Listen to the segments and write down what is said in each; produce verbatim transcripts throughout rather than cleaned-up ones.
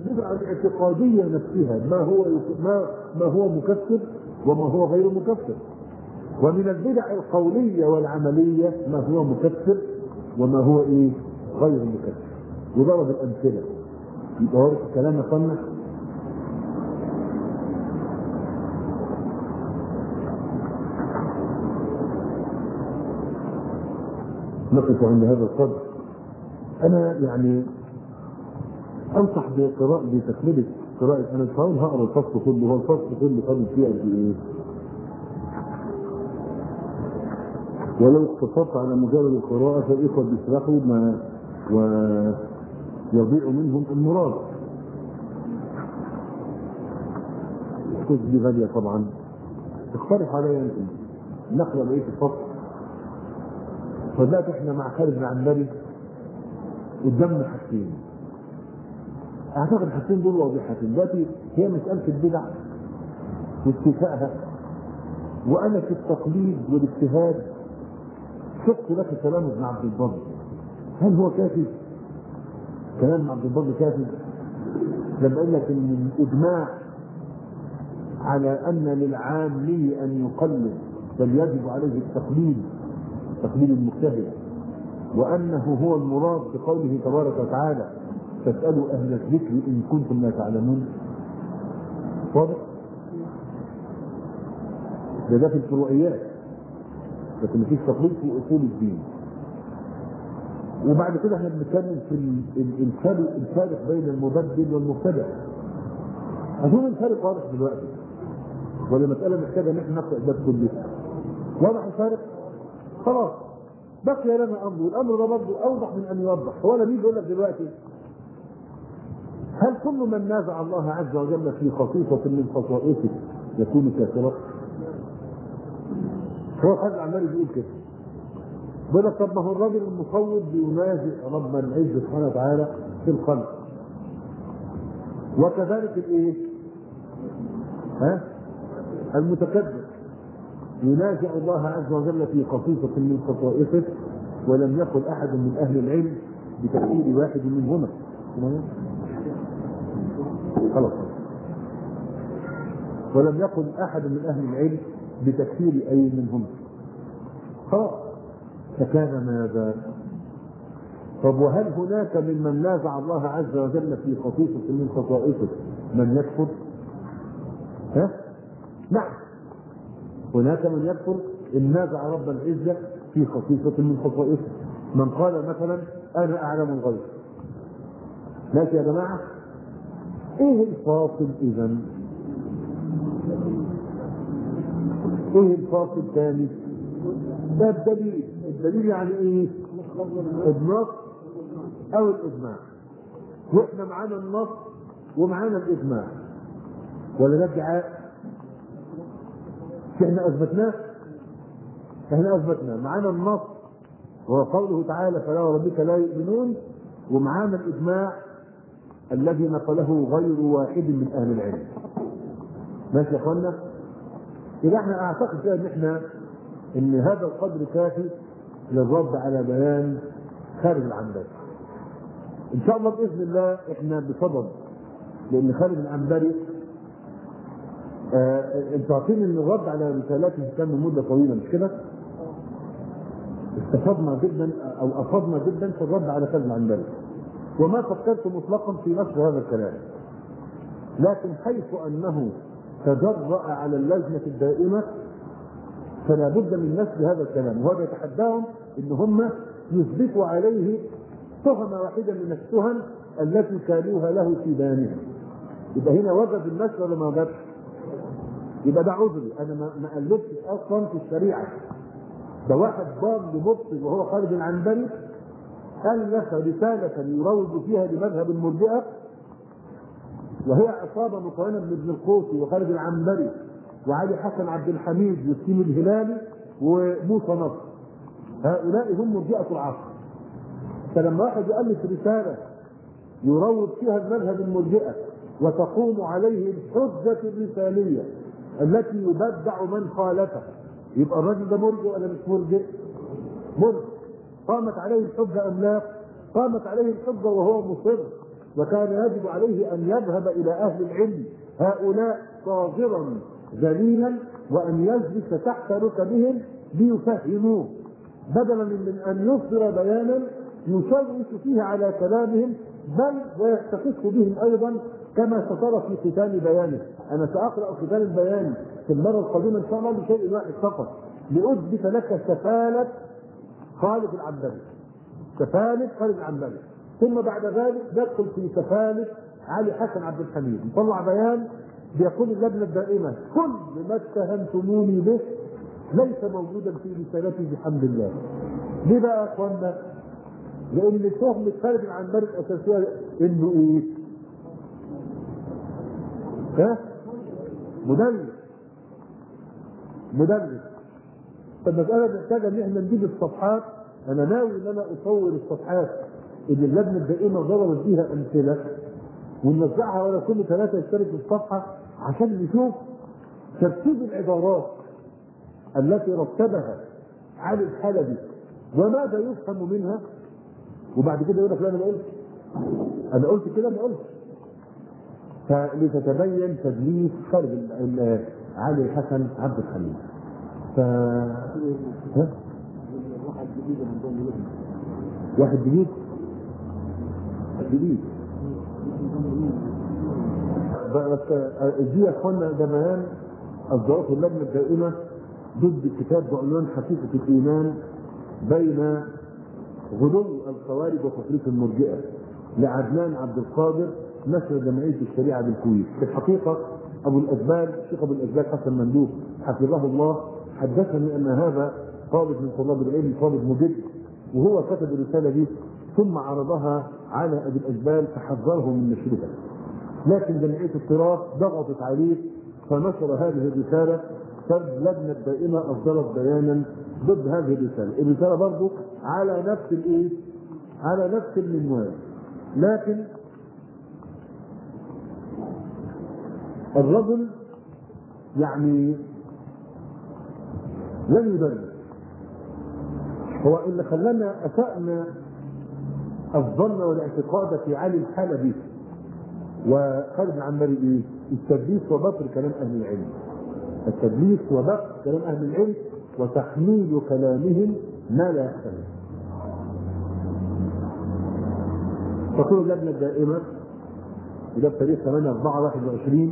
البدعة الاعتقادية نفسها ما هو ما ما هو مكفر وما هو غير مكفر، ومن البدع القولية والعملية ما هو مكفر وما هو ايه غير مكفر. وضرب الأمثلة. يبقى ورد الكلام يصنع. نقف عند هذا القدر. أنا يعني أنصح بقراءة بتكملة قراءة. أنا مش هقول هقرا الفصل كله، هو الفصل كله فاضل فيه قد إيه؟ ولو اقتصرت على مجرد القراءة فالإخوة بيسرحوا ما ويضيع منهم المراد. الكتب دي غالية طبعا. اقترح علي أنتم نقرأ بقية الفصل. فدلوقتي احنا مع خالد بن عنبري قدامنا حاجتين. اعتقد الحاجتين دول واضحتين. دلوقتي هي مسألة البدع واستيفائها، وانا في التقليد والاجتهاد شفت لك كلام ابن عبد البر. هل هو كافي؟ كلام ابن عبد البر كافي؟ لما قال لك ان الاجماع على ان للعامي ان يقلد بل يجب عليه التقليد، تقليد المجتهد، وانه هو المراد بقوله تبارك وتعالى فاسالوا اهل الذكر ان كنتم لا تعلمون. واضح؟ ده ده في الفروعيات، لكن مفيش تقليد في اصول الدين. وبعد كده احنا بنتكلم في الفرق الفارق بين المبدل والمبتدع. اظن الفارق واضح دلوقتي، ولا مساله محتاجه ان احنا نقرا ده كله؟ واضح الفارق؟ خلاص بقي لنا امر، والامر ده برضه اوضح من ان يوضح. هو لما يجي يقول لك دلوقتي هل كل من نازع الله عز وجل في خصيصه من خصائصه يكون كافرا؟ هو خالد عمال بيقول كده. بيقول لك طب ما هو الراجل المصوت بينازع رب العزه سبحانه وتعالى في الخلق، وكذلك الايه؟ ها؟ المتكبر ينازع الله عز وجل في خصيصة من خصائصه، ولم يقل أحد من أهل العلم بتفسير واحد منهما. خلاص. ولم يقل أحد من أهل العلم بتفسير أي منهما. خلاص. فكان ماذا؟ طب وهل هناك ممن نازع الله عز وجل في خصيصة من خصائصه من يكفر؟ ها؟ نعم. هناك من يكفر إن نازع رب العزة في خصيصة من خصائصه. من قال مثلا أنا أعلم الغيب. ماشي يا جماعة؟ إيه الفاصل إذن؟ إيه الفاصل الثاني؟ ده الدليل. الدليل يعني إيه؟ النص أو الإجماع. وإحنا معانا النص ومعانا الإجماع، ولا ده ادعاء؟ احنا اثبتناه احنا اثبتنا معانا النص وهو قوله تعالى فلا وربك لا يؤمنون، ومعانا الاجماع الذي نقله غير واحد من اهل العلم. ماشي يا اخوانا؟ اذا احنا اعتقد كده ان احنا ان هذا القدر كافي للرد على بيان خالد العنبري. ان شاء الله باذن الله احنا بصدد، لان خالد العنبري آه، انتوا عارفين ان الرد على رسالاته كان من مده طويله مش كده؟ استفدنا جدا او افضنا جدا في الرد على خالد العنبري، وما فكرت مطلقا في نشر هذا الكلام، لكن حيث انه تجرأ على اللجنه الدائمه فلا بد من نشر هذا الكلام، وهذا يتحداهم ان هم يثبتوا عليه تهمه واحده من التهم التي كالوها له في بيانهم. يبقى هنا وجد النشر ولا ما وجدش؟ يبقى ده عذري، انا ما قلبتش اصلا في الشريعه. ده واحد ضال مبطل وهو خالد العنبري الف رساله يروج فيها لمذهب المرجئه، وهي عصابه مكونه من ابن القوسي وخالد العنبري وعلي حسن عبد الحميد والسيم الهلالي وموسى نصر. هؤلاء هم مرجئه العصر. فلما واحد يؤلف رساله يروج فيها المذهب المرجئه وتقوم عليه الحجه الرساليه التي يبدع من خالفه، يبقى الرجل ده مرجئ ولا مش مرجئ؟ مرجئ. قامت عليه الحجه ام لا؟ قامت عليه الحجه وهو مصر وكان يجب عليه أن يذهب إلى أهل العلم هؤلاء صاغرا ذليلا وأن يجلس تحت ركبهم ليفهموه، بدلا من أن يصدر بيانا يشوش فيه على كلامهم، بل ويستخف بهم أيضا كما سترى في ختام بيانه. أنا سأقرأ ختام البيان في المرة القادمة إن شاء الله بشيء واحد فقط لأثبت لك سفالة خالد العنبري، سفالة خالد العنبري، ثم بعد ذلك ندخل في سفالة علي حسن عبد الحميد. نطلع بيان بيقول اللجنة الدائمة كل ما اتهمتموني به ليس موجودا في رسالتي بحمد الله. ليه بقى يا اخوانا؟ لأن تهمة خالد العنبري الأساسية إنه إيه؟ ها؟ مدلس. مدلس. فالمسألة محتاجة إن إحنا نجيب الصفحات. أنا ناوي إن أنا أصور الصفحات اللي اللجنة الدائمة ضربت فيها أمثلة ونوزعها ولا كل ثلاثة يشترك في الصفحة عشان نشوف ترتيب العبارات التي رتبها علي الحلبي وماذا يفهم منها، وبعد كده يقول لك لا انا قلت انا قلت كده ما قلت. فلتتبين تدليس خالد علي الحسن عبد الحميد. ف ها؟ واحد جديد عندهم واحد جديد جديد بس دي يا اخوانا ده بيان اصدرته اللجنه الدائمه ضد الكتاب بعنوان حقيقه الايمان بين غلو الخوارج وتفريط المرجئه لعدنان عبد القادر نشر جمعيه الشريعه بالكويت. في الحقيقه ابو الازبال الشيخ ابو الازبال حسن مندوب حفظه الله حدثني ان هذا طالب من طلاب العلم، طالب مجد، وهو كتب الرساله دي ثم عرضها على ابي الازبال فحذره من نشرها، لكن جمعيه التراث ضغطت عليه فنشر هذه الرساله. فاللجنه الدائمه اصدرت بيانا ضد هذه الرساله، الرساله برضه على نفس الايه؟ على نفس المنوال، لكن الرجل يعني لم يدرس. هو اللي خلانا اسأنا الظن والاعتقاد في علي الحلبي وخالد العنبري ايه؟ التدليس وبطر كلام اهل العلم. التدليس وبطر كلام اهل العلم وتحميل كلامهم ما لا يحتمل. تقول اللجنه الدائمه وده بتاريخ ثمانية أربعة واحد وعشرين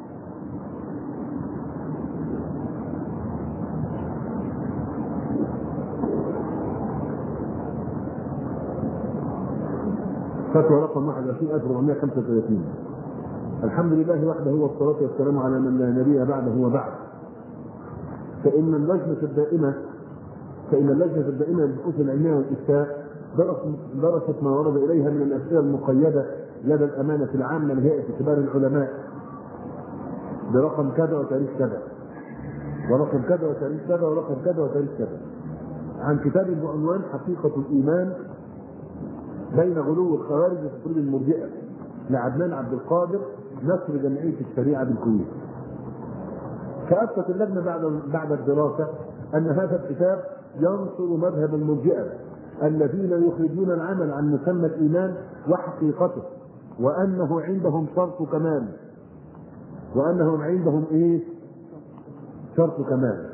فتوى رقم واحد وعشرين ألف وأربعمائة وخمسة وثلاثين. الحمد لله وحده والصلاة والسلام على من لا نبي بعده وبعد. فإن اللجنة الدائمة فإن اللجنة الدائمة للبحوث العلمية والإفتاء درست ما ورد إليها من الأسئلة المقيدة لدى الأمانة العامة لهيئة كبار العلماء برقم كذا وتاريخ كذا ورقم كذا وتاريخ كذا ورقم كذا وتاريخ كذا عن كتاب بعنوان حقيقة الإيمان بين غلو الخوارج وتفريط المرجئة لعدنان عبد القادر نشر جمعية الشريعة بالكويت. فأثبت اللجنة بعد بعد الدراسة أن هذا الكتاب ينصر مذهب المرجئة الذين يخرجون العمل عن مسمى الإيمان وحقيقته، وأنه عندهم شرط كمال وأنهم عندهم إيه؟ شرط كمال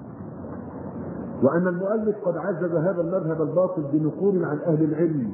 وأن المؤلف قد عزز هذا المذهب الباطل بنقول عن أهل العلم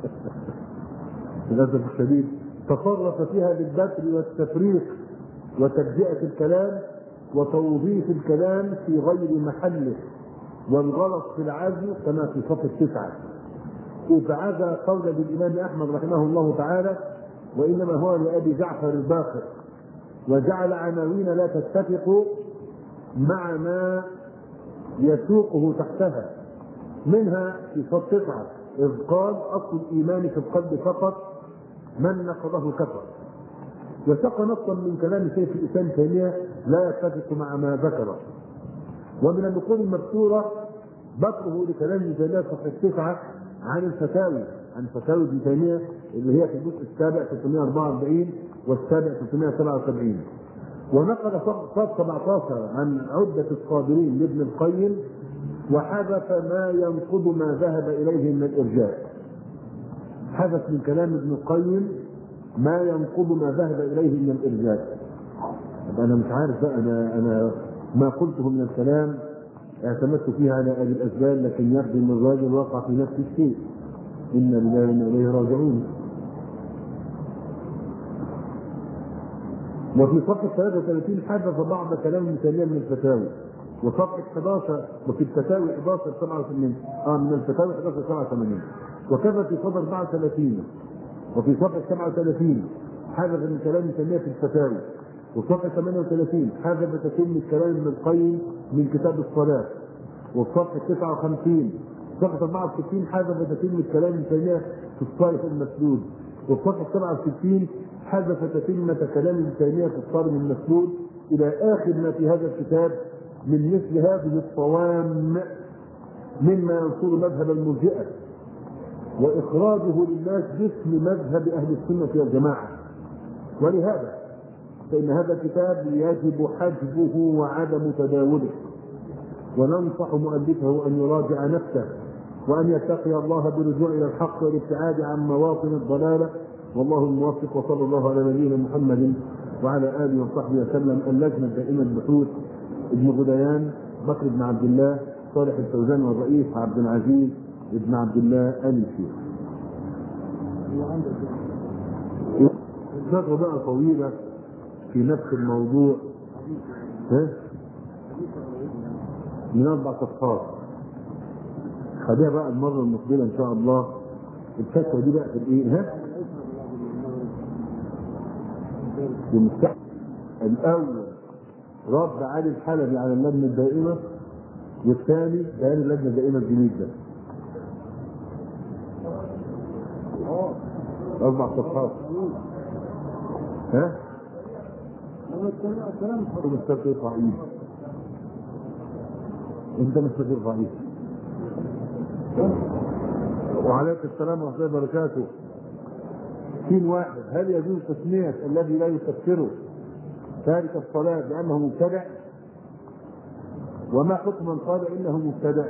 للأسف الشديد تصرف فيها بالبتر والتفريق وتجزئة الكلام وتوظيف الكلام في غير محله والغلط في العزم كما في صفحة تسعة. إذ عزى قول بالإمام أحمد رحمه الله تعالى وإنما هو لأبي جعفر الباقر، وجعل عناوين لا تتفق مع ما يسوقه تحتها، منها في صفحة تسعة إذ قال أصل الإيمان في القلب فقط من نقضه كفر، وساق نصا من كلام شيخ الإسلام تيمية لا يتفق مع ما ذكره. ومن النقول المذكورة بطره لكلام ابن تيمية صفحة تسعة عن الفتاوي عن فتاوي ابن تيمية اللي هي في الجزء السابع ثلاثمائة وأربعة وأربعين والسابع ثلاثمائة وسبعة وسبعين. ونقل صفحة سبعة عشر عن عدة الصابرين لابن القيم وحذف ما ينقض ما ذهب إليه من الإرجاء. حذف من كلام ابن القيم ما ينقض ما ذهب اليه من الارجاء. انا مش عارف بقى، انا انا ما قلته من الكلام اعتمدت فيه على ابي الاسباب، لكن يبدو ان الراجل وقع في نفس الشيء. انا لله وانا اليه راجعون. وفي صفحه ثلاثة وثلاثين حدث بعض كلام ابن تيميه من الفتاوي، وصفحه احد عشر وفي الفتاوي احد عشر سبعة وثمانين اه من الفتاوي احد عشر سبعة وثمانين، وكذا في صفحه أربعة وثلاثين وفي صفحه سبعة وثلاثين حدث من كلام ابن تيميه في الفتاوي، وصفحه ثمانية وثلاثين حدث تتم كلام ابن القيم من كتاب الصلاه، وصفحه تسعة وخمسين صفحه أربعة وستين حدث تتم كلام ابن تيميه في الصالح المسدود، وصفحه سبعة وستين حدث تتمة كلام ابن تيميه في الصارم المسدود، الى اخر ما في هذا الكتاب من مثل هذه الصوام مما ينصر مذهب المرجئه واخراجه للناس باسم مذهب اهل السنه والجماعه. ولهذا فان هذا الكتاب يجب حجبه وعدم تداوله، وننصح مؤلفه ان يراجع نفسه وان يتقي الله بالرجوع الى الحق والابتعاد عن مواطن الضلاله، والله الموفق. وصلى الله على نبينا محمد وعلى اله وصحبه وسلم. اللجنه الدائمه البحوث ابن غديان، بكر بن عبد الله، صالح الفوزان، والرئيس عبد العزيز ابن عبد الله آل الشيخ. فترة بقى طويلة في نفس الموضوع، ها؟ من أربع صفحات. خليها بقى المرة المقبلة إن شاء الله. الفترة دي بقى في الإيه؟ ها؟ المستحق الأول رد علي الحلبي على اللجنة الدائمة، والثاني بيان اللجنة الدائمة الجديد ده. أربع صفحات. ها؟ أنت مستقر ضعيف. أنت مستقر ضعيف. وعليك السلام ورحمة الله وبركاته. سين واحد، هل يجوز تسمية الذي لا يكفره تارك الصلاة بأنه مبتدع؟ وما حكم من قال إنه مبتدع؟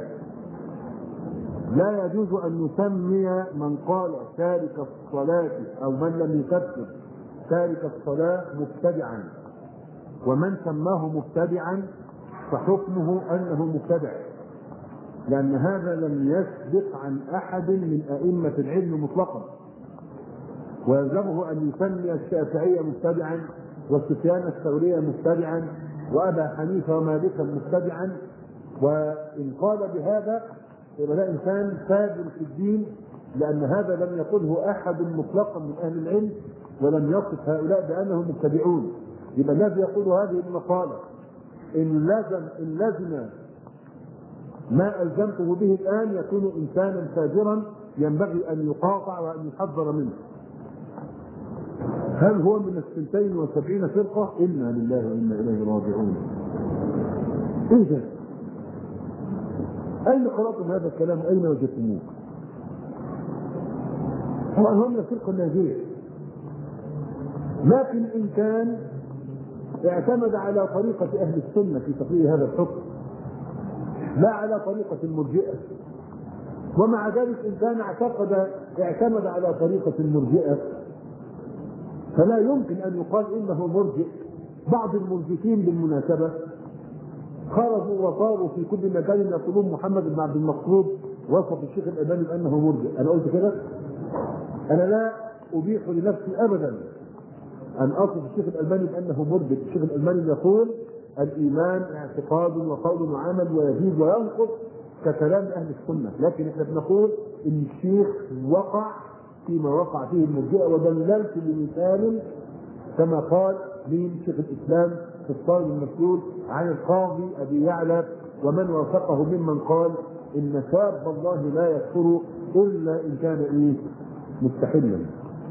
لا يجوز أن نسمي من قال تارك الصلاة أو من لم يكفر تارك الصلاة مبتدعا، ومن سماه مبتدعا فحكمه أنه مبتدع، لأن هذا لم يسبق عن أحد من أئمة العلم مطلقا. ويلزمه أن يسمي الشافعية مبتدعا، وسفيان الثوري مبتدعا، وأبا حنيفة ومالكا مبتدعا. وإن قال بهذا يبقى ده إنسان فاجر في الدين، لأن هذا لم يقله أحد مطلقا من أهل العلم، ولم يصف هؤلاء بأنهم مبتدعون. يبقى الذي يقول هذه المقالة إن لزم إن لزم ما ألزمته به الآن يكون إنسانا فاجرا ينبغي أن يقاطع وأن يحذر منه. هل هو من الثنتين وسبعين فرقة؟ إنا لله وإنا إليه راجعون. إيه ده؟ أين قرأتم هذا الكلام؟ أين وجدتموه؟ طبعا هم من الفرقة الناجية، لكن إن كان اعتمد على طريقة أهل السنة في تقرير هذا الحكم لا على طريقة المرجئة، ومع ذلك إن كان اعتقد اعتمد على طريقة المرجئة فلا يمكن أن يقال إنه مرجئ. بعض المرجئين بالمناسبة خرجوا وصاروا في كل مكان يقولون محمد بن عبد المقصود وصف الشيخ الألباني بأنه مرجئ. أنا قلت كده؟ أنا لا أبيح لنفسي أبدا أن أصف الشيخ الألباني بأنه مرجئ. الشيخ الألباني يقول الإيمان اعتقاد وقول وعمل ويزيد وينقص ككلام أهل السنة، لكن احنا بنقول إن الشيخ وقع فيما وقع فيه المرجئة. ودللت بمثال كما قال من شيخ الإسلام في الصارم المسدود عن القاضي أبي يعلى ومن وافقه ممن قال إن شاب الله لا يكفر إلا إن كان إيه مستحلا،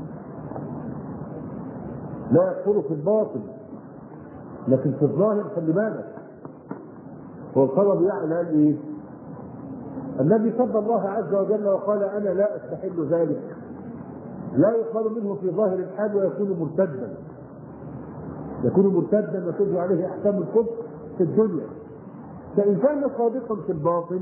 لا يكفر في الباطن لكن في الظاهر خلي بالك. هو القاضي يعلى إيه؟ الذي صد الله عز وجل وقال أنا لا أستحل ذلك لا يقال منه في ظاهر الحال ويكون مرتدا، يكون مرتدا وتجري عليه احكام الكفر في الدنيا. فان كان صادقا في الباطن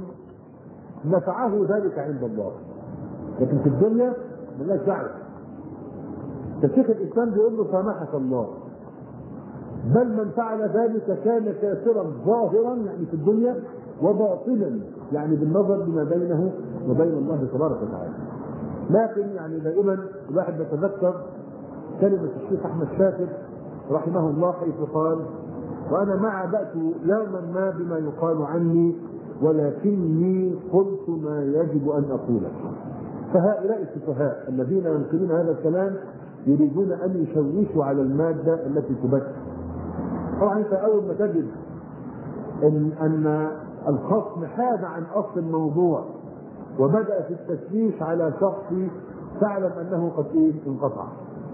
نفعه ذلك عند الله، لكن في الدنيا مالناش دعوه. فشيخ الاسلام بيقول له سامحك الله، بل من فعل ذلك كان كافرا ظاهرا يعني في الدنيا وباطنا يعني بالنظر لما بينه وبين الله تبارك وتعالى. لكن يعني دائما الواحد يتذكر كلمه الشيخ احمد شاكر رحمه الله حيث قال: وانا ما عبأت يوما ما بما يقال عني ولكني قلت ما يجب ان اقوله. فهؤلاء السفهاء الذين ينقلون هذا الكلام يريدون ان يشوشوا على الماده التي تبث. طبعا انت اول ما تجد ان ان الخصم حاد عن اصل الموضوع وبدأ في التشويش على شخص فاعلم انه قد ايه انقطع.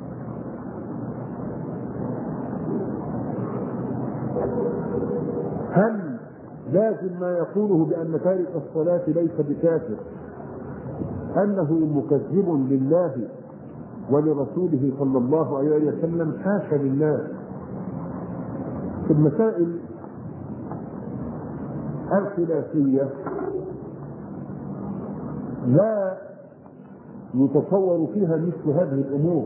هل لازم ما يقوله بان تارك الصلاه ليس بكافر انه مكذب لله ولرسوله صلى الله عليه وسلم؟ حاشا لله. في المسائل الخلافيه لا يتصور فيها مثل هذه الامور.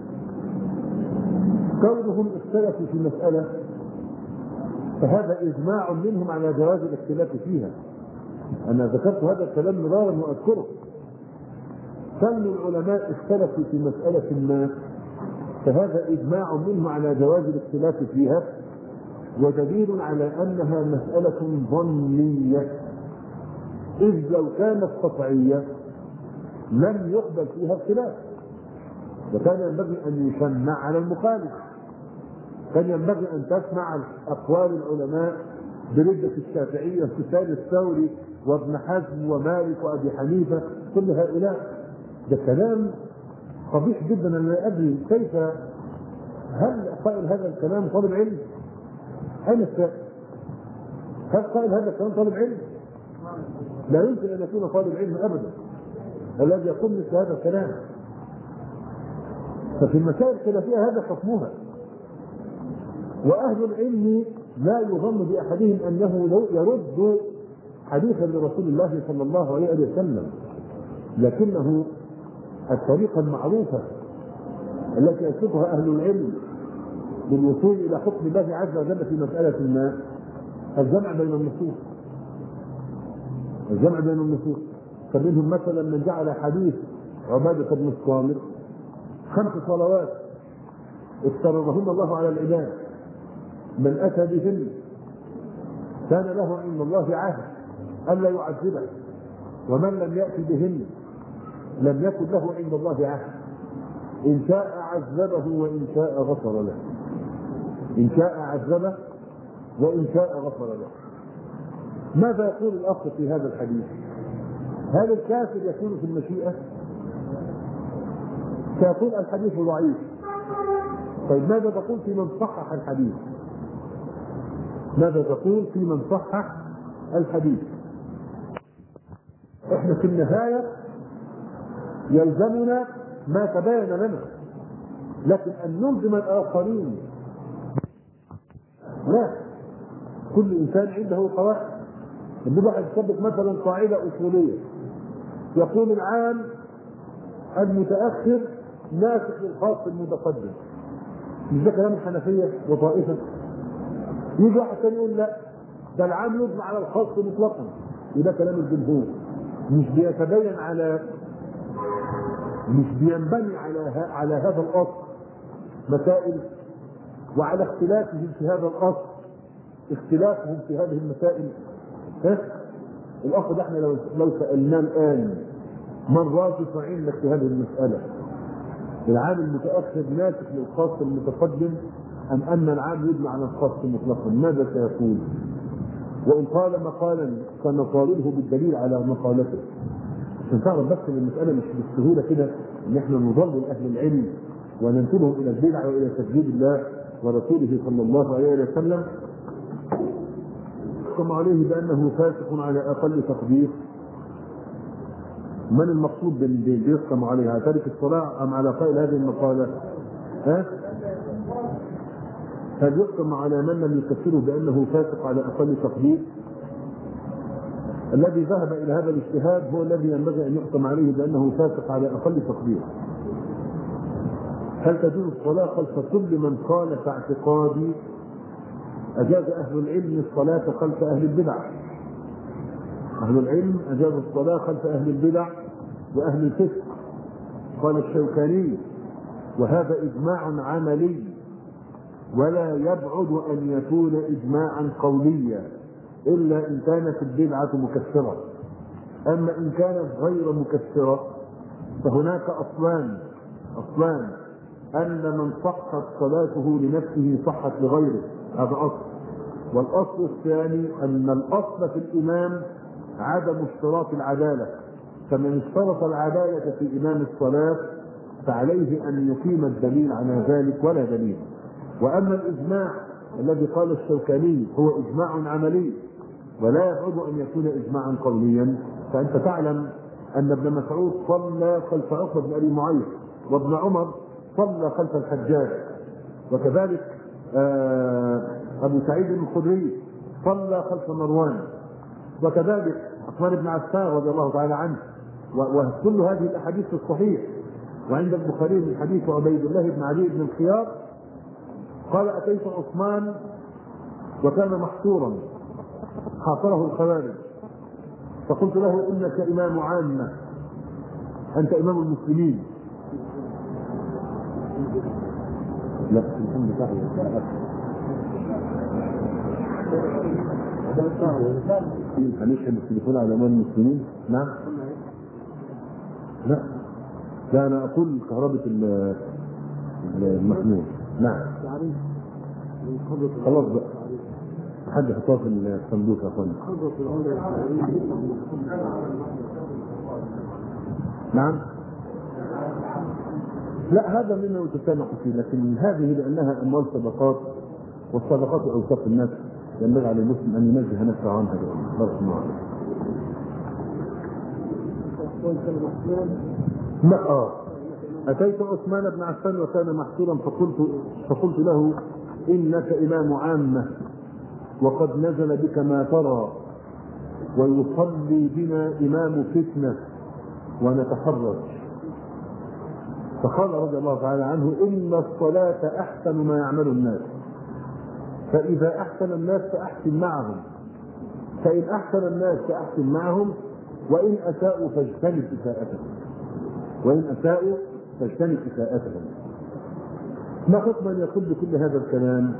كونهم اختلفوا في مساله فهذا اجماع منهم على جواز الاختلاف فيها. انا ذكرت هذا الكلام مرارا واذكره. كون العلماء اختلفوا في مساله ما فهذا اجماع منهم على جواز الاختلاف فيها، ودليل على انها مساله ظنيه، اذ لو كانت قطعيه لم يقبل فيها اختلاف، وكان ينبغي ان يشنع على المخالف. كان ينبغي ان تسمع اقوال العلماء بردة الشافعية وسفيان الثوري وابن حزم ومالك وابي حنيفة، كل هؤلاء. ده كلام قبيح جدا. انا لا ادري كيف، هل قائل هذا الكلام طالب علم؟ اين السائل؟ هل قائل هذا الكلام طالب علم؟ لا يمكن ان يكون طالب علم ابدا الذي يقول مثل هذا الكلام. ففي المسائل الخلافية هذا حكمها. واهل العلم لا يظن باحدهم انه يرد حديثا لرسول الله صلى الله عليه وسلم، لكنه الطريقه المعروفه التي يسلكها اهل العلم للوصول الى حكم الله عز وجل في مساله ما الجمع بين النصوص. الجمع بين النصوص. فمنهم مثلا من جعل حديث عباده بن الصامت خمس صلوات افترضهن الله على العباد، من اتى بهن كان له عند الله عهد الا يعذبه، ومن لم يأت بهن لم يكن له عند الله عهد، ان شاء عذبه وان شاء غفر له. ان شاء عذبه وان شاء غفر له. ماذا يقول الاخ في هذا الحديث؟ هل الكافر يكون في المشيئة؟ سيقول الحديث ضعيف. طيب ماذا تقول في من صحح الحديث؟ ماذا تقول في من صحح الحديث؟ احنا في النهاية يلزمنا ما تبين لنا، لكن ان نلزم الاخرين لا. كل انسان عنده قواعد. لما واحد يثبت مثلا قاعدة اصولية يقول العام المتأخر ناسخ للخاص المتقدم، مش ده كلام الحنفية وطائفة؟ يجي واحد ثاني يقول لا، ده العام يجمع على الخاص مطلقا، يبقى كلام الجمهور. مش بيتبين على مش بينبني على على هذا الاصل مسائل، وعلى اختلافهم في هذا الاصل اختلافهم في هذه المسائل. ها؟ الاصل ده احنا لو لو سالناه الان من راجح عندك في هذه المساله؟ العام المتاخر ناسخ للخاص المتقدم ام ان العام يجمع على الخاص مطلقا؟ ماذا سيقول؟ وان قال مقالا سنطالبه بالدليل على مقالته. عشان تعرف بس ان المساله مش بالسهوله كده ان احنا نضلل اهل العلم وننتبههم الى البدع والى تكذيب الله ورسوله صلى الله عليه وسلم. يحكم عليه بانه فاسق على اقل تقدير. من المقصود باليحكم عليه؟ على تارك الصلاه ام على قائل هذه المقاله؟ ها؟ هل يحكم على من لم يكفره بانه فاسق على اقل تقدير؟ الذي ذهب الى هذا الاجتهاد هو الذي ينبغي ان يحكم عليه بانه فاسق على اقل تقدير. هل تجوز الصلاة خلف كل من خالف اعتقادي؟ أجاز أهل العلم الصلاة خلف أهل البدع. أهل العلم أجازوا الصلاة خلف أهل البدع وأهل الفسق. قال الشوكاني: وهذا إجماع عملي ولا يبعد أن يكون إجماعا قوليا إلا إن كانت البدعة مكفرة. أما إن كانت غير مكفرة فهناك أصلان أصلان أن من صحت صلاته لنفسه صحت لغيره، هذا أصل. والأصل الثاني أن الأصل في الإمام عدم اشتراط العدالة، فمن اشترط العدالة في إمام الصلاة فعليه أن يقيم الدليل على ذلك ولا دليل. وأما الإجماع الذي قال الشوكاني هو إجماع عملي ولا يبعد أن يكون إجماعا قوليا، فأنت تعلم أن ابن مسعود صلى خلف عقبة بن أبي معيط، وابن عمر صلى خلف الحجاج، وكذلك أبو سعيد الخدري صلى خلف مروان، وكذلك عثمان بن عفان رضي الله تعالى عنه. وكل هذه الأحاديث الصحيح. وعند البخاري من حديث عبيد الله بن علي بن الخيار قال: أتيت عثمان وكان محصورا حاصره الخوارج، فقلت له: إنك إمام عامة، أنت إمام المسلمين. لا الحمد لله. هنشهد التليفون على أمام المسلمين؟ نعم. لا لا أنا أقول كهرباء المحمول. نعم خلاص بقى، حد يحطها في الصندوق يا اخوان. نعم. لا هذا مما يتسامح فيه، لكن هذه لأنها أموال صدقات، والصدقات أوساط الناس ينبغي على المسلم أن ينزه نفسه عنها. بارك الله عليك. لا آه. أتيت عثمان بن عفان وكان محصورا فقلت فقلت له: إنك إمام عامة وقد نزل بك ما ترى، ويصلي بنا إمام فتنة ونتحرج. فقال رضي الله تعالى عنه: إن الصلاة أحسن ما يعمل الناس، فإذا أحسن الناس فأحسن معهم، فإن أحسن الناس فأحسن معهم، وإن أساءوا فاجتنب إساءتهم، وإن أساءوا فاجتنب إساءتهم. ما حكم أن يقول بكل هذا الكلام؟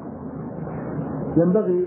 ينبغي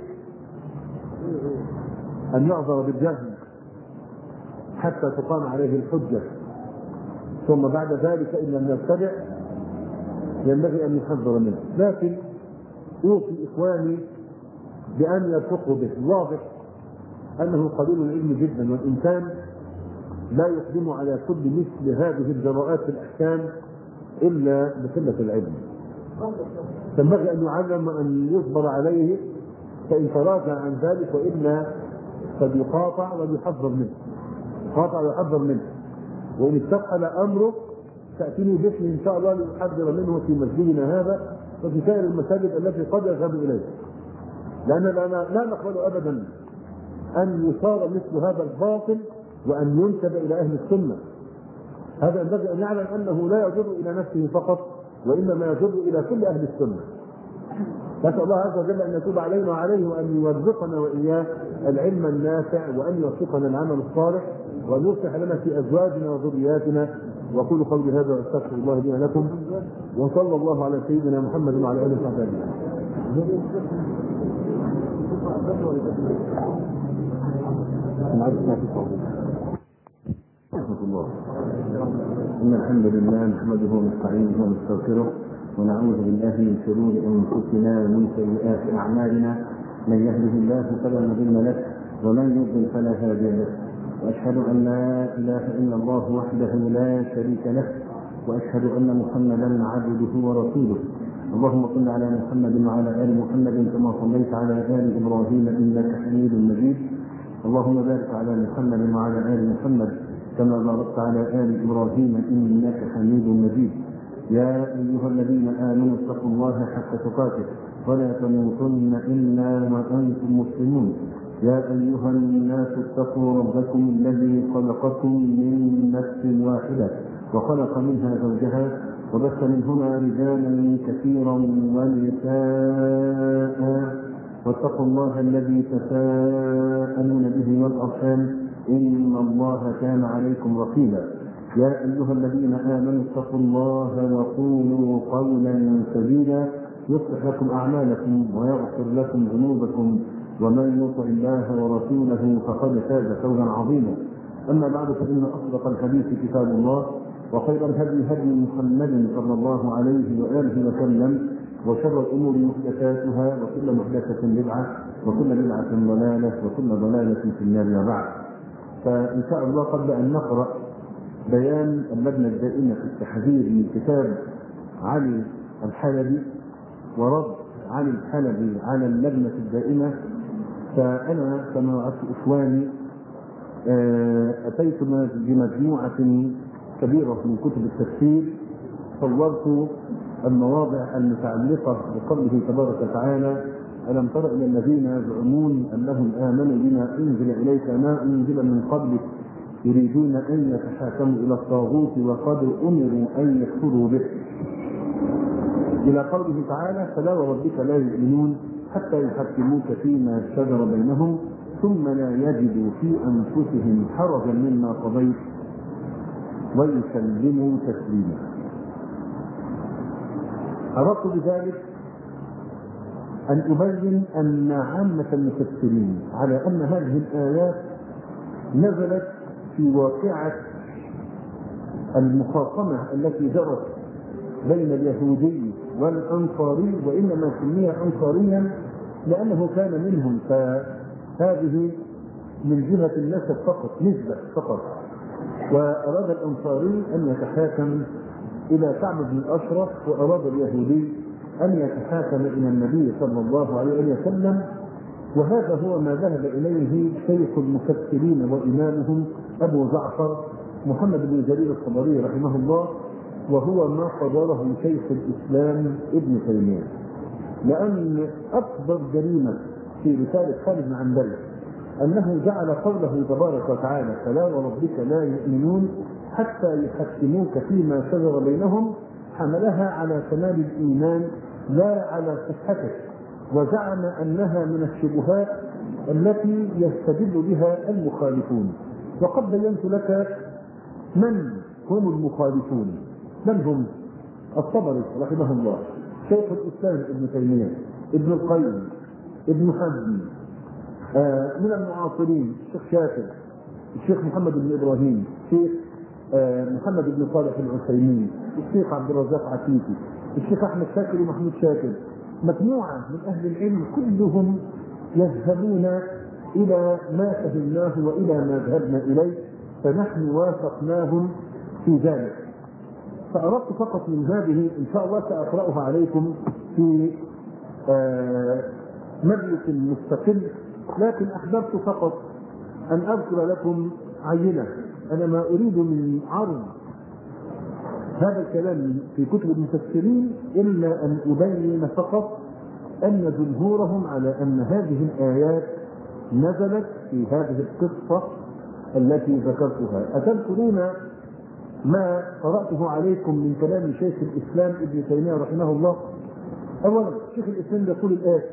أن يعذر بالجهل حتى تقام عليه الحجة، ثم بعد ذلك إن لم يتبع ينبغي أن يحذر منه. لكن أوصي إخواني بأن يثقوا به. واضح أنه قليل العلم جدا، والإنسان لا يقدم على كل مثل هذه الجراءات في الأحكام إلا بقلة العلم. ينبغي أن يعلم أن يصبر عليه، فإن تراجع عن ذلك وإلا قد يقاطع ويحذر منه، قاطع ويحذر منه. وإن استفحل أمره تأتيني باسمه إن شاء الله ليحذر منه في مسجدنا هذا وفي سائر المساجد التي قد يذهب إليها، لأننا لا نقبل أبدا أن يصار مثل هذا الباطل وأن ينسب إلى أهل السنة. هذا ينبغي أن يعلم أنه لا يضر إلى نفسه فقط، وإنما يضر إلى كل أهل السنة. نسأل الله عز وجل أن يتوب علينا وعليه، وأن يرزقنا وإياه العلم النافع، وأن يوفقنا العمل الصالح، وأن يصلح لنا في أزواجنا وذرياتنا. وأقول قولي هذا وأستغفر الله لي ولكم، وصلى الله على سيدنا محمد وعلى آله وصحبه أجمعين. ورحمة الله. إن الحمد لله نحمده ونستعينه ونستغفره، ونعوذ بالله من شرور أنفسنا ومن سيئات أعمالنا. من يهده الله فلا مضل له، ومن يضلل فلا هادي له. وأشهد أن لا إله إلا الله وحده لا شريك له، وأشهد أن محمدا عبده ورسوله. اللهم صل على محمد وعلى آل محمد كما صليت على آل إبراهيم إنك حميد مجيد. اللهم بارك على محمد وعلى آل محمد كما باركت على آل إبراهيم إنك حميد مجيد. يا أيها الذين آمنوا اتقوا الله حق تقاته ولا تموتن إلا وأنتم مسلمون. يا أيها الناس اتقوا ربكم الذي خلقكم من نفس واحدة وخلق منها زوجها وبث منهما رجالا كثيرا ونساء واتقوا الله الذي تساءلون به والأرحام إن الله كان عليكم رقيبا. يا أيها الذين آمنوا اتقوا الله وقولوا قولا سديدا يصلح لكم أعمالكم ويغفر لكم ذنوبكم ومن يطع الله ورسوله فقد فاز فوزا عظيما. أما بعد فإن أصدق الحديث كتاب الله وخير الهدي هدي محمد صلى الله عليه وآله وسلم وشر الأمور محدثاتها وكل محدثة بدعة وكل بدعة ضلالة وكل ضلالة في النار. وبعد، فإن شاء الله قبل أن نقرأ بيان اللجنة الدائمة في التحذير من كتاب علي الحلبي ورد علي الحلبي على اللجنة الدائمة، فأنا كما وعدت إخواني أتيت بمجموعة كبيرة من كتب التفسير، صورت المواضع المتعلقة بقوله تبارك وتعالى: ألم تر إلى الذين يزعمون أنهم آمنوا بما أنزل إليك ما أنزل من قبلك يريدون أن يتحاكموا إلى الطاغوت وقد أمروا أن يكفروا به، إلى قوله تعالى: فلا وربك لا يؤمنون حتى يحكموك فيما شجر بينهم ثم لا يجدوا في أنفسهم حرجا مما قضيت ويسلموا تسليما. أردت بذلك أن أبين أن عامة المفسرين على أن هذه الآيات نزلت في واقعة المخاصمة التي جرت بين اليهودي والأنصاري، وإنما سمي أنصاريا لأنه كان منهم، فهذه من جهة النسب فقط، نسبة فقط. وأراد الأنصاري أن يتحاكم إلى كعب بن الأشرف، وأراد اليهودي أن يتحاكم إلى النبي صلى الله عليه وسلم. وهذا هو ما ذهب إليه شيخ المفسرين وإمامهم أبو جعفر محمد بن جرير الطبري رحمه الله، وهو ما قدره شيخ الإسلام ابن تيمية، لأن أكبر جريمة في رسالة خالد بن عنبري أنه جعل قوله تبارك وتعالى: فلا وربك لا يؤمنون حتى يحكموك فيما شجر بينهم، حملها على كمال الإيمان لا على صحته، وزعم أنها من الشبهات التي يستدل بها المخالفون. وقد بينت لك من هم المخالفون. من هم؟ الطبري رحمه الله، شيخ الإسلام ابن تيمية، ابن القيم، ابن حزم، آه من المعاصرين الشيخ شاكر، الشيخ محمد بن إبراهيم، الشيخ آه محمد بن صالح العثيمين، الشيخ عبد الرزاق عفيفي، الشيخ أحمد شاكر ومحمود شاكر، مجموعة من أهل العلم كلهم يذهبون إلى ما فهمناه وإلى ما ذهبنا إليه، فنحن وافقناهم في ذلك. فأردت فقط من هذه إن شاء الله سأقرأها عليكم في آه مجلس مستقل، لكن أحببت فقط أن أذكر لكم عينة. أنا ما أريد من عرض هذا الكلام في كتب المفسرين إلا أن أبين فقط أن جمهورهم على أن هذه الآيات نزلت في هذه القصة التي ذكرتها. أتذكرون ما قرأته عليكم من كلام شيخ الإسلام ابن تيمية رحمه الله؟ أولا شيخ الإسلام يقول الآية،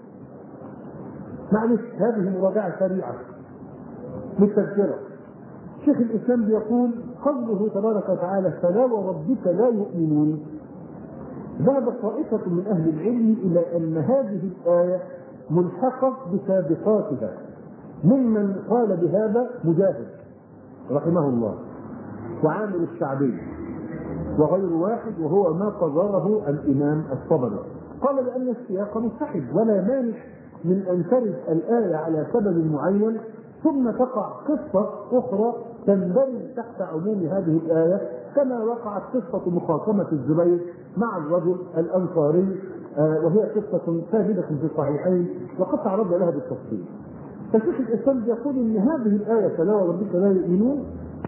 معلش هذه مراجعة سريعة للتذكرة. شيخ الإسلام يقول قوله تبارك وتعالى: فلا وربك لا يؤمنون، ذهب طائفة من أهل العلم إلى أن هذه الآية ملحقة بسابقاتها، ممن قال بهذا مجاهد رحمه الله وعامر الشعبي وغير واحد، وهو ما قرره الإمام الطبري. قال لأن السياق متحد ولا مانع من أن ترد الآية على سبب معين ثم تقع قصة أخرى تندرج تحت عموم هذه الآية، كما وقعت قصة مخاصمة الزبير مع الرجل الأنصاري، وهي قصة ثابتة في الصحيحين وقد تعرض لها بالتفصيل. فشيخ الإسلام يقول إن هذه الآية فلا وربك لا يؤمنون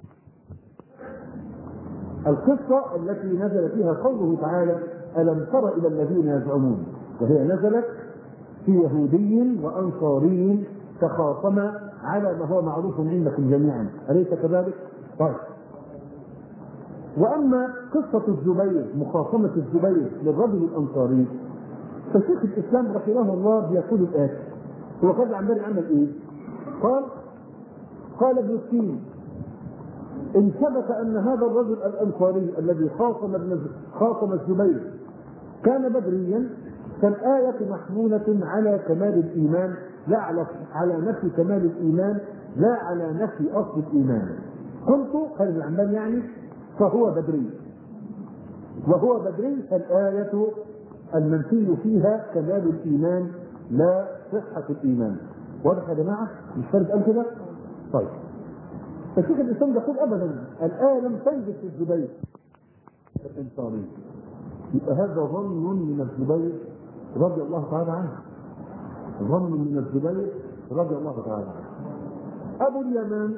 القصة التي نزل فيها قوله تعالى: ألم تر إلى الذين يزعمون، وهي نزلت في يهودي وأنصاري تخاصما على ما هو معروف منكم جميعا، أليس كذلك؟ طيب، واما قصه الزبير، مخاصمه الزبير للرجل الانصاري، فشيخ الاسلام رحمه الله بيقول الاتي. هو كان عمال يعمل ايه؟ قال قال ابن السين: ان ثبت ان هذا الرجل الانصاري الذي خاصم ابن خاصم الزبير كان بدريا، فالايه محموله على كمال الايمان، لا على على نفي كمال الايمان، لا على نفي اصل الايمان. قلت خالد العمال يعني فهو بدري، وهو بدري فالايه المنفي فيها كمال الايمان لا صحه الايمان. واضح يا جماعه؟ مش فارق قال كده؟ طيب، فالشيخ الاسلام يقول ابدا الايه لم تنزل في الزبير الانصاري، يبقى هذا ظن من الزبير رضي الله تعالى عنه، ظن من الزبير رضي الله تعالى عنه. ابو اليمان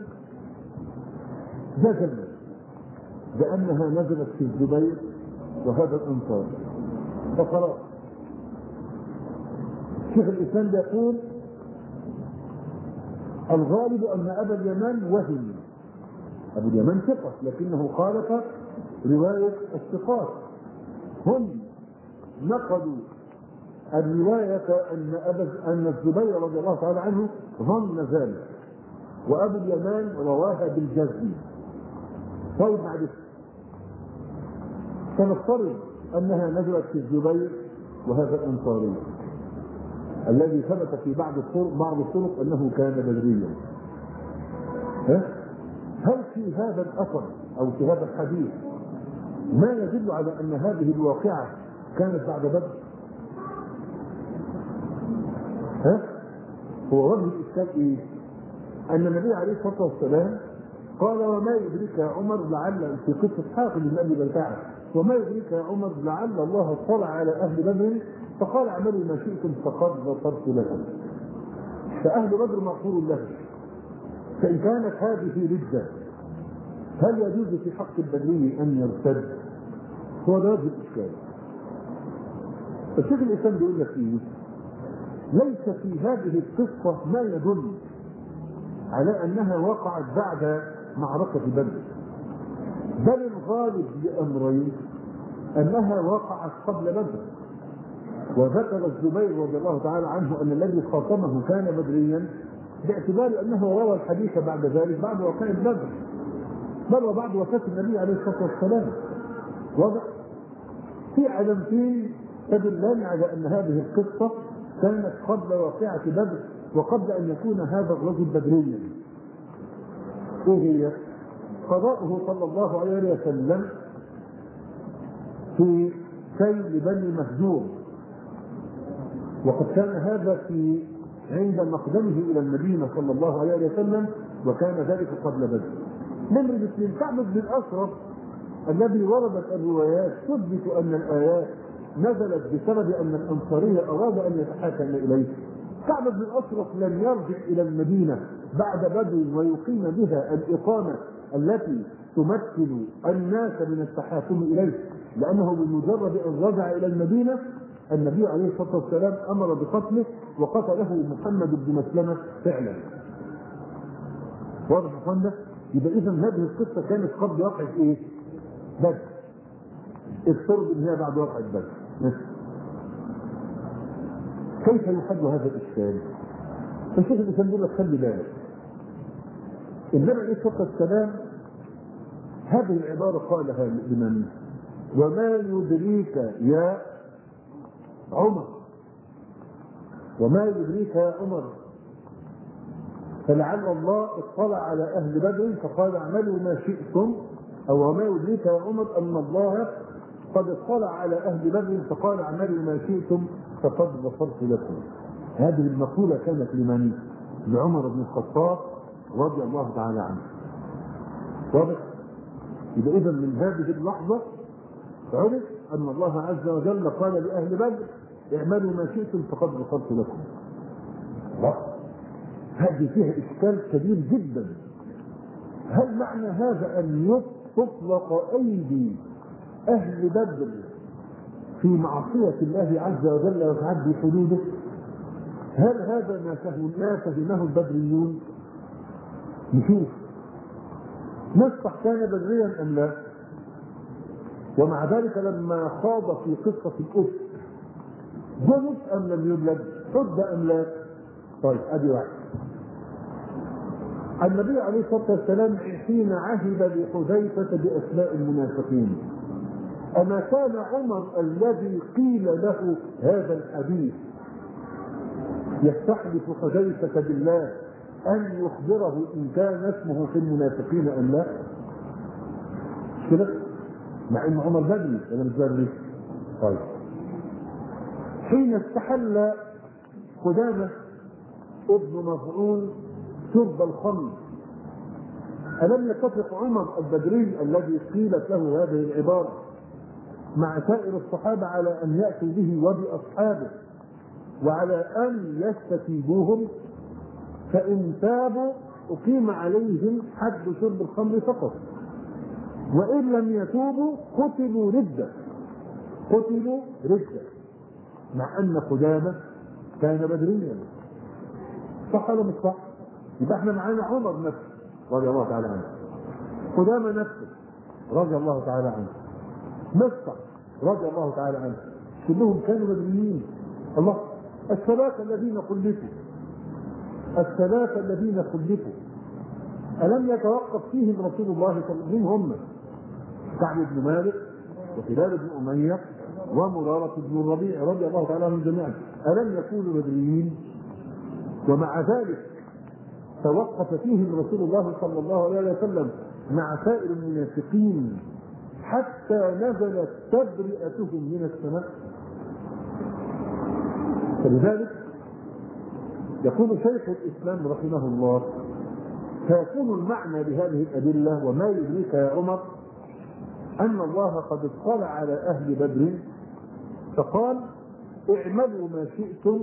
جزم بانها نزلت في الزبير وهذا الانصار، فخلاص شيخ الاسلام يقول الغالب ان ابا اليمان وهم. ابو اليمان ثقه لكنه خالف روايه الثقات، هم نقلوا الروايه ان ابا ان الزبير رضي الله تعالى عنه ظن ذلك، وابو اليمان رواها بالجزم. طيب معلش، فنفترض انها نزلت في الزبير وهذا الانصاري الذي ثبت في بعض الطرق بعض الطرق انه كان بدريا. هل في هذا الاثر او في هذا الحديث ما يدل على ان هذه الواقعه كانت بعد بدر؟ ها؟ هو وجه الاشكال ايه؟ ان النبي عليه الصلاه والسلام قال: وما يدرك يا عمر لعل، في قصه حاطب بن ابي بلتعه، وما يدرك يا عمر لعل الله اطلع على اهل بدر فقال: اعملوا ما شئتم فقد غفرت لكم. فاهل بدر مغفور لهم. فان كانت هذه رده، هل يجوز في حق البدري ان يرتد؟ هو ده وجه الاشكال. الشيخ الاسلام بيقول لك ايه؟ ليس في هذه القصه ما يدل على انها وقعت بعد معركه بدر، بل الغالب لامرين انها وقعت قبل بدر. وذكر الزبير رضي الله تعالى عنه ان الذي خاصمه كان بدريا باعتبار انه روى الحديث بعد ذلك بعد وقوع بدر، بل وبعد وفاه النبي عليه الصلاه والسلام. وضع في علامتين تدلان على ان هذه القصه كانت قبل واقعه بدر وقبل ان يكون هذا الرجل بدريا. ايه هي؟ قضاؤه صلى الله عليه وسلم في سيل بني مهجوم، وقد كان هذا في عند مقدمه الى المدينه صلى الله عليه وسلم، وكان ذلك قبل بدر. نمر اثنين، كعب بن الاشرف الذي وردت الروايات تثبت ان الايات نزلت بسبب ان الانصاري اراد ان يتحاكم اليه. كعب بن الاشرف لم يرجع الى المدينه بعد بدر ويقيم بها الاقامه التي تمثل الناس من التحاكم اليه، لانه بمجرد ان رجع الى المدينه النبي عليه الصلاه والسلام امر بقتله وقتله محمد بن مسلمه فعلا. واضح يا اخوانا؟ يبقى اذا هذه القصه كانت قبل واقعه ايه؟ بدر. افترض ان هي بعد واقعه بدر. كيف يحل هذا الاشكال؟ فالشيخ الاسلام يقول لك خلي بالك، النبي عليه الصلاه والسلام هذه العباره قالها لمن؟ وما يدريك يا عمر، وما يدريك يا عمر، فلعل الله اطلع على اهل بدر فقال اعملوا ما شئتم، او وما يدريك يا عمر ان الله قد اطلع على اهل بدر فقال اعملوا ما شئتم فقد غفرت لكم. هذه المقوله كانت لمن؟ لعمر بن الخطاب رضي الله تعالى عنه. واضح؟ يبقى اذا من هذه اللحظه عرف ان الله عز وجل قال لاهل بدر اعملوا ما شئتم فقد غفرت لكم. لا، هذه فيها اشكال كبير جدا. هل معنى هذا ان تطلق ايدي اهل بدر في معصيه الله عز وجل وتعدي حدوده؟ هل هذا ما فهمه البدريون؟ نشوف نصح كان بدريا ام لا؟ ومع ذلك لما خاض في قصة الأفك جلد أم لم يجلد؟ حد أم لا؟ طيب أدي واحد. النبي عليه الصلاة والسلام حين عهد لحذيفة بأسماء المنافقين، أما كان عمر الذي قيل له هذا الحديث يستحلف حذيفة بالله أن يخبره إن كان اسمه في المنافقين أم لا؟ كده؟ مع أن عمر بدري ولا مش بدري؟ طيب. حين استحل قدامة ابن مظعون شرب الخمر، ألم يتفق عمر البدري الذي قيلت له هذه العبارة مع سائر الصحابة على أن يأتوا به وبأصحابه وعلى أن يستتيبوهم؟ فإن تابوا أقيم عليهم حد شرب الخمر فقط، وإن لم يتوبوا قتلوا ردة قتلوا ردة مع أن قدامة كان بدريا. صح ولا مش صح؟ يبقى احنا معانا عمر نفسه رضي الله تعالى عنه، قدامة نفسه رضي الله تعالى عنه، مصطفى رضي الله تعالى عنه، كلهم كانوا بدريين. الله، الثلاثة الذين خلفوا الثلاثة الذين خلفوا ألم يتوقف فيهم رسول الله صلى الله عليه وسلم؟ هم كعب بن مالك وهلال بن أمية ومرارة بن الربيع رضي الله تعالى عنهم جميعا، ألم يكونوا بدريين؟ ومع ذلك توقف فيهم رسول الله صلى الله عليه وسلم مع سائر المنافقين حتى نزلت تبرئتهم من السماء. فلذلك يقول شيخ الإسلام رحمه الله: فيكون المعنى بهذه الأدلة وما يدريك يا عمر أن الله قد اطلع على أهل بدر فقال: اعملوا ما شئتم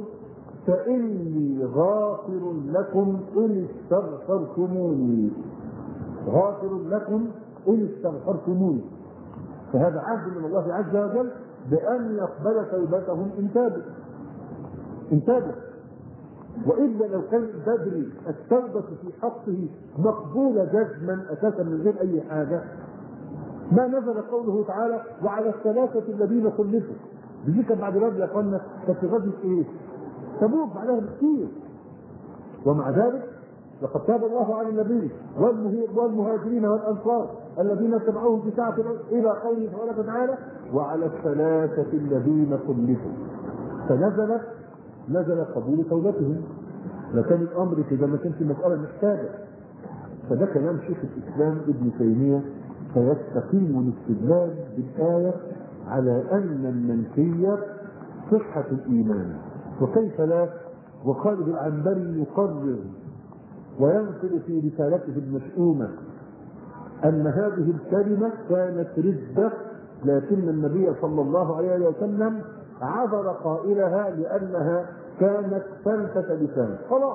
فإني غافر لكم إن استغفرتموني غافر لكم إن استغفرتموني. فهذا عهد من الله عز وجل بأن يقبل توبتهم إن تابوا إن تابوا وإلا لو كان بدري التوبة في حقه مقبولة جزما أساسا من غير أي حاجة ما نزل قوله تعالى: وعلى الثلاثة الذين خلفوا. بذكر بعد ذلك يا اخوانا كانت غزوة ايه؟ تبوك بعدها بكثير. ومع ذلك لقد تاب الله على النبي والمهاجرين والانصار الذين اتبعوهم في ساعة الى قوله سبحانه وتعالى: وعلى الثلاثة الذين خلفوا. فنزلت نزل قبول توبتهم. لكن الامر كده ما كانش مسألة محتاجة. فده كلام شيخ الاسلام ابن تيمية. فيستقيم الاستدلال بالآية على أن المنفية صحة الإيمان، وكيف لا؟ وخالد العنبري يقرر وينقل في رسالته المشؤومة أن هذه الكلمة كانت ردة، لكن النبي صلى الله عليه وسلم عذر قائلها لأنها كانت فلتة لسان. خلاص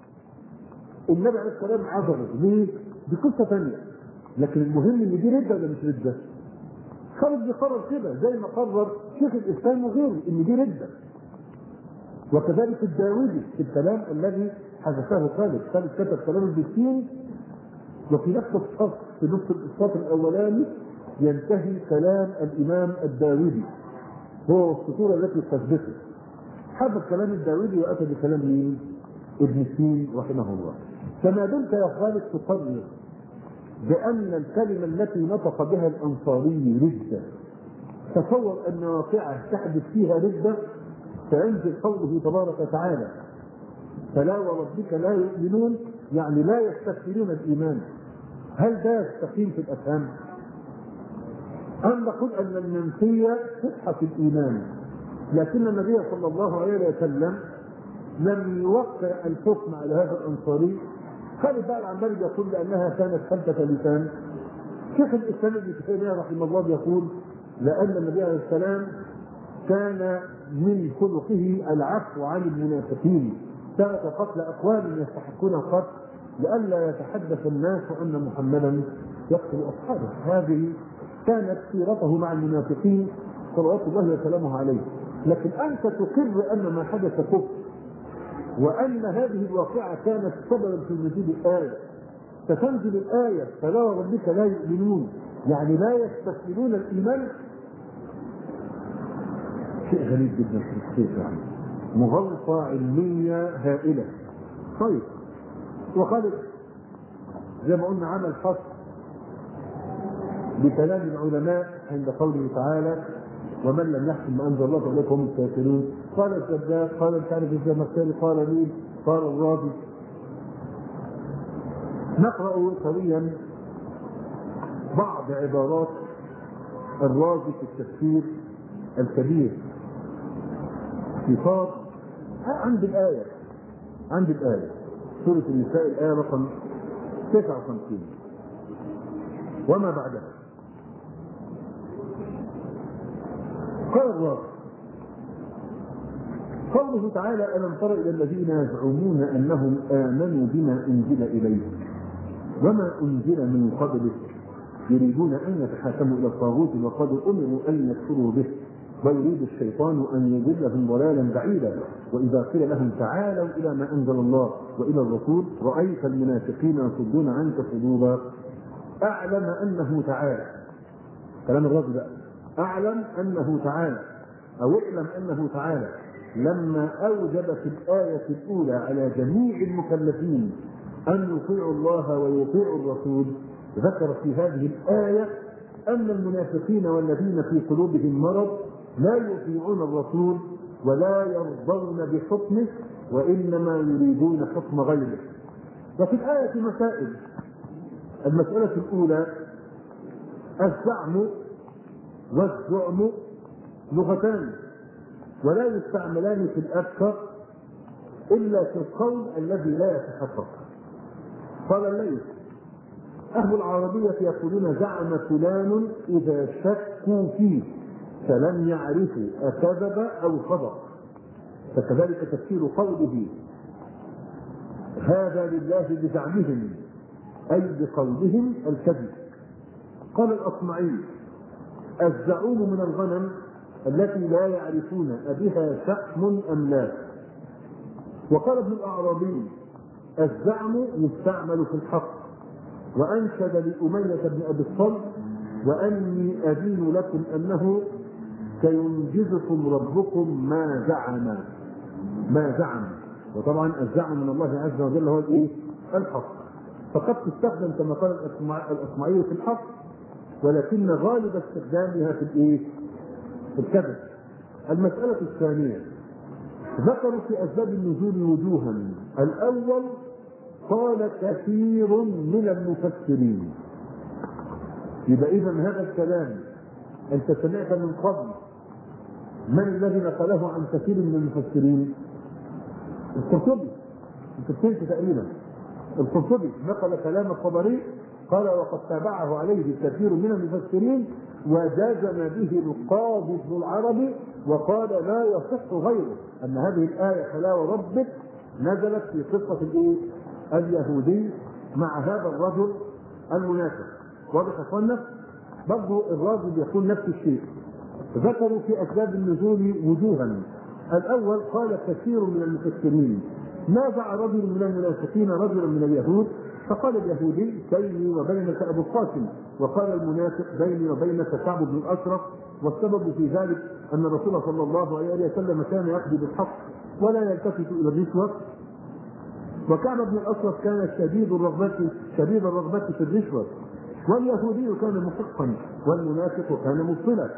النبي عليه السلام عذره ليه؟ بقصة ثانية، لكن المهم ان دي ردة ولا مش ردة؟ خالد بيقرر كده زي ما قرر شيخ الاسلام وغيره ان دي ردة. وكذلك الداودي في الكلام الذي حدثه خالد، خالد كتب كلام بالسين وفي نفس الصف في نص السطر الاولاني ينتهي كلام الامام الداودي هو السطور التي تثبته. حدث كلام الداودي واتى بكلام مين؟ ابن سين رحمه الله. فما دمت يا خالد تقرر بأن الكلمة التي نطق بها الأنصاري ردة، تصور أن واقعة تحدث فيها ردة، فينزل قوله تبارك وتعالى: فلا وربك لا يؤمنون، يعني لا يستكملون الإيمان. هل ده يستقيم في الأفهام؟ أم نقول أن المنفية صحة الإيمان، لكن النبي صلى الله عليه وسلم لم يوقع الحكم على هذا الأنصاري. خالد بقى العنبري يقول لأنها كانت فلتة لسان. شيخ الإسلام ابن تيمية رحمه الله يقول لأن النبي عليه السلام كان من خلقه العفو عن المنافقين، ترك قتل أقوام يستحقون القتل لئلا يتحدث الناس أن محمدا يقتل أصحابه. هذه كانت سيرته مع المنافقين صلوات الله وسلامه عليه. لكن أنت تقر أن ما حدث كفر، وأن هذه الواقعة كانت سببا في نزول الآية، فتنزل الآية: فلا وربك لا يؤمنون، يعني لا يستكملون الإيمان. شيء غريب جدا في الحقيقة، يعني مغالطة علمية هائلة. طيب، وخالد زي ما قلنا عمل فصل بكلام العلماء عند قوله تعالى ومن لم يحكم ما انزل الله فاولئك هم الكافرون. قال الزباق، قال مش عارف الزمخشري، قال مين، قال الرازي. نقرأ سويا بعض عبارات الرازي في التفسير الكبير في صاد عند الآية عند الآية سورة النساء الآية رقم تسعة وخمسين وما بعدها. قال الرازي قوله تعالى ألم تر إلى الذين يزعمون أنهم آمنوا بما أنزل إليك وما أنزل من قبلك يريدون أن يتحاكموا إلى الطاغوت وقد أمروا أن يكفروا به ويريد الشيطان أن يضلهم ضلالا بعيدا وإذا قيل لهم تعالوا إلى ما أنزل الله وإلى الرسول رأيت المنافقين يصدون عنك صدودا. أعلم أنه تعالى، كلام الرجل بقى، أعلم أنه تعالى أو اعلم أنه تعالى لما أوجب في الآية الأولى على جميع المكلفين أن يطيعوا الله ويطيعوا الرسول ذكر في هذه الآية أن المنافقين والذين في قلوبهم مرض لا يطيعون الرسول ولا يرضون بحكمه وإنما يريدون حكم غيره. وفي الآية مسائل. المسألة الأولى الزعم والزعم لغتان ولا يستعملان في الأكثر إلا في القول الذي لا يتحقق. قال الليث أهل العربية يقولون زعم فلان إذا شكوا فيه فلم يعرفوا أكذب أو صدق، فكذلك تفسير قوله هذا لله بزعمهم أي بقولهم الكذب. قال الأصمعي الزعوم من الغنم التي لا يعرفون أبها شحم أم لا. وقال ابن الأعرابي الزعم يستعمل في الحق. وأنشد لأمية بن أبي الصلت وأني أدين لكم أنه سينجزكم ربكم ما زعم ما زعم. وطبعا الزعم من الله عز وجل هو الايه؟ الحق. فقد تستخدم كما قال الأصمعي في الحق ولكن غالب استخدامها في الايه؟ في الكذب. المسألة الثانية ذكروا في أسباب النزول وجوها. الأول قال كثير من المفسرين. يبقى إذا هذا الكلام أنت سمعت من قبل من الذي نقله عن كثير من المفسرين؟ القرطبي. القرطبي تقريبا القرطبي نقل كلام الطبري قال وقد تابعه عليه كثير من المفسرين وجازم به القاضي ابن العربي وقال لا يصح غيره أن هذه الآية فلا وربك نزلت في قصة الايه؟ اليهودي مع هذا الرجل المنافق. واضح اخوانا؟ برضه الراجل بيقول نفس الشيء. ذكروا في اسباب النزول وجوها. الاول قال كثير من المفسرين نازع رجل من المنافقين رجلا من اليهود فقال اليهودي بيني وبينك ابو القاسم وقال المنافق بيني وبينك كعب بن الاشرف. والسبب في ذلك ان الرسول صلى الله عليه وسلم كان يقضي بالحق ولا يلتفت الى الرشوه وكعب بن الاشرف كان شديد الرغبه شديد الرغبه في الرشوه واليهودي كان محقا والمنافق كان مبطلا.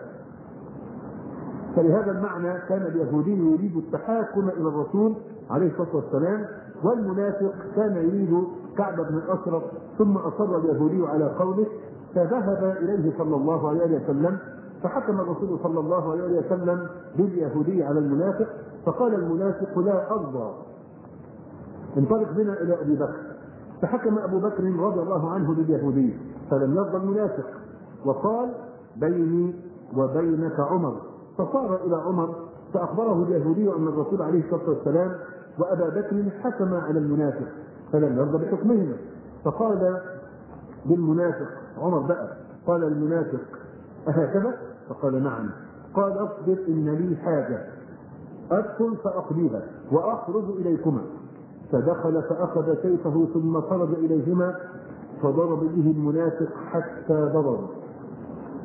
فلهذا المعنى كان اليهودي يريد التحاكم الى الرسول عليه الصلاه والسلام والمنافق كان يريد كعب بن الاشرف. ثم اصر اليهودي على قوله فذهب اليه صلى الله عليه وسلم فحكم الرسول صلى الله عليه وسلم باليهودي على المنافق فقال المنافق لا ارضى انطلق بنا الى ابي بكر. فحكم ابو بكر رضي الله عنه باليهودي فلم يرضى المنافق وقال بيني وبينك عمر. فصار الى عمر فاخبره اليهودي ان الرسول عليه الصلاه والسلام وابا بكر حكم على المنافق فلم يرضى بحكمهما. فقال للمنافق عمر بقى قال المنافق أهكذا؟ فقال نعم. قال اصبر ان لي حاجه ادخل فاقضيها واخرج اليكما. فدخل فاخذ سيفه ثم خرج اليهما فضرب به المنافق حتى ضرب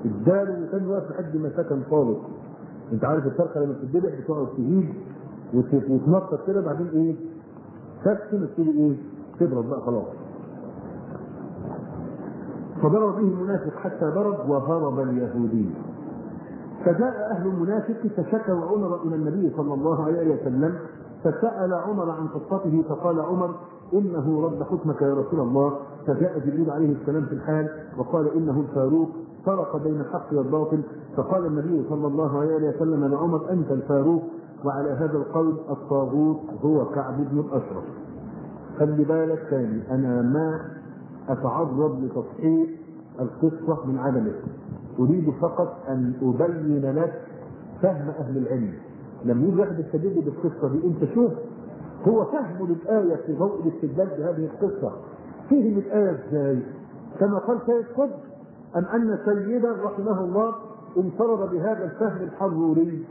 اداله وكان واقف لحد ما سكن طالق. انت عارف الفرخه لما بتتذبح بتقعد تهيج وتتنطط كده، بعدين ايه؟ تسكن تبتدي ايه؟ تبرد بقى خلاص. فضرب به المنافق حتى برد وهرب اليهودي. فجاء اهل المنافق فشكوا عمر الى النبي صلى الله عليه وسلم، فسال عمر عن قصته، فقال عمر انه رد حكمك يا رسول الله. فجاء جبريل عليه السلام في الحال وقال انه الفاروق فرق بين الحق والباطل. فقال النبي صلى الله عليه وسلم لعمر انت الفاروق. وعلى هذا القول الطاغوت هو كعب بن الاشرف. خلي بالك ثاني، انا ما اتعرض لتصحيح القصه من عدمه، اريد فقط ان ابين لك فهم اهل العلم. لما يجي واحد يستدل بالقصه دي انت شوف هو فهمه للايه في ضوء الاستدلال بهذه القصه، فهم الايه ازاي؟ كما قال سيد قطب ام ان سيدا رحمه الله انفرد بهذا الفهم الحروري.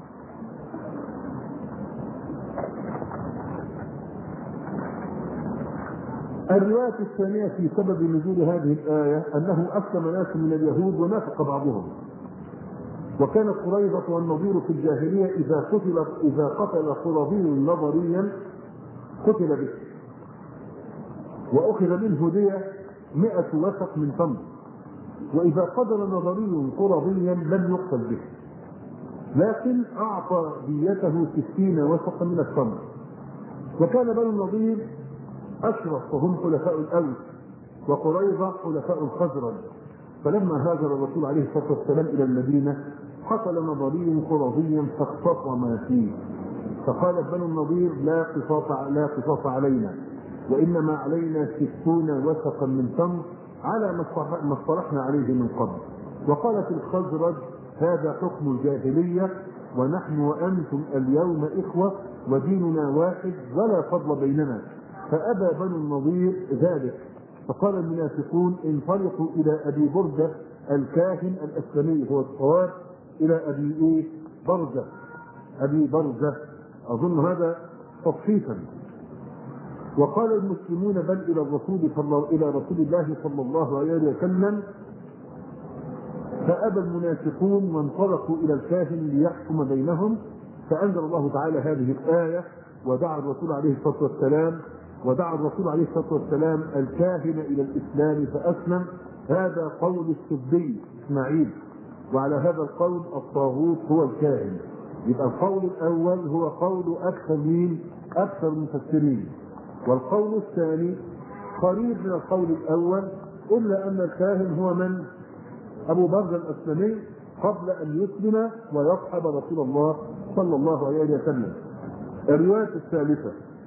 الرواية الثانية في سبب نزول هذه الآية أنه أسلم ناس من اليهود ونافق بعضهم، وكانت قريظة والنضير في الجاهلية إذا قتل إذا قتل قرظي نظريا قتل به، وأخذ منه دية مئة وسق من تمر، وإذا قتل نظري قرظيا لم يقتل به، لكن أعطى ديته ستين وسقا من التمر. وكان بنو النضير أشرف وهم حلفاء الأوس، وقريظة حلفاء الخزرج. فلما هاجر الرسول عليه الصلاة والسلام إلى المدينة حصل نظري قرظي فاختصم فيه، فقال بنو النضير لا قصاص لا قصاص علينا، وإنما علينا ستون وسقا من تمر على ما اصطلحنا عليه من قبل. وقالت الخزرج هذا حكم الجاهلية، ونحن وأنتم اليوم إخوة وديننا واحد ولا فضل بيننا. فأبى بنو النضير ذلك، فقال المنافقون انطلقوا إلى أبي بردة الكاهن الأسلمي، هو الصواب إلى أبي إيه؟ برزة، أبي برزة، أظن هذا تصحيفا. وقال المسلمون بل إلى الرسول صلى إلى رسول الله صلى الله عليه وسلم. فأبى المنافقون وانطلقوا إلى الكاهن ليحكم بينهم، فأنزل الله تعالى هذه الآية ودعا الرسول عليه الصلاة والسلام ودعا الرسول عليه الصلاة والسلام الكاهن إلى الإسلام فأسلم. هذا قول السدي إسماعيل، وعلى هذا القول الطاغوت هو الكاهن. يبقى القول الأول هو قول أكثر من أكثر المفسرين، والقول الثاني قريب من القول الأول، إلا أن الكاهن هو من؟ أبو برزة الأسلمي قبل أن يسلم ويصحب رسول الله صلى الله عليه وسلم. الرواية الثالثة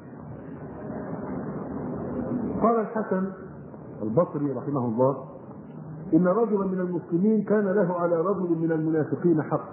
قال الحسن البصري رحمه الله إن رجلا من المسلمين كان له على رجل من المنافقين حق،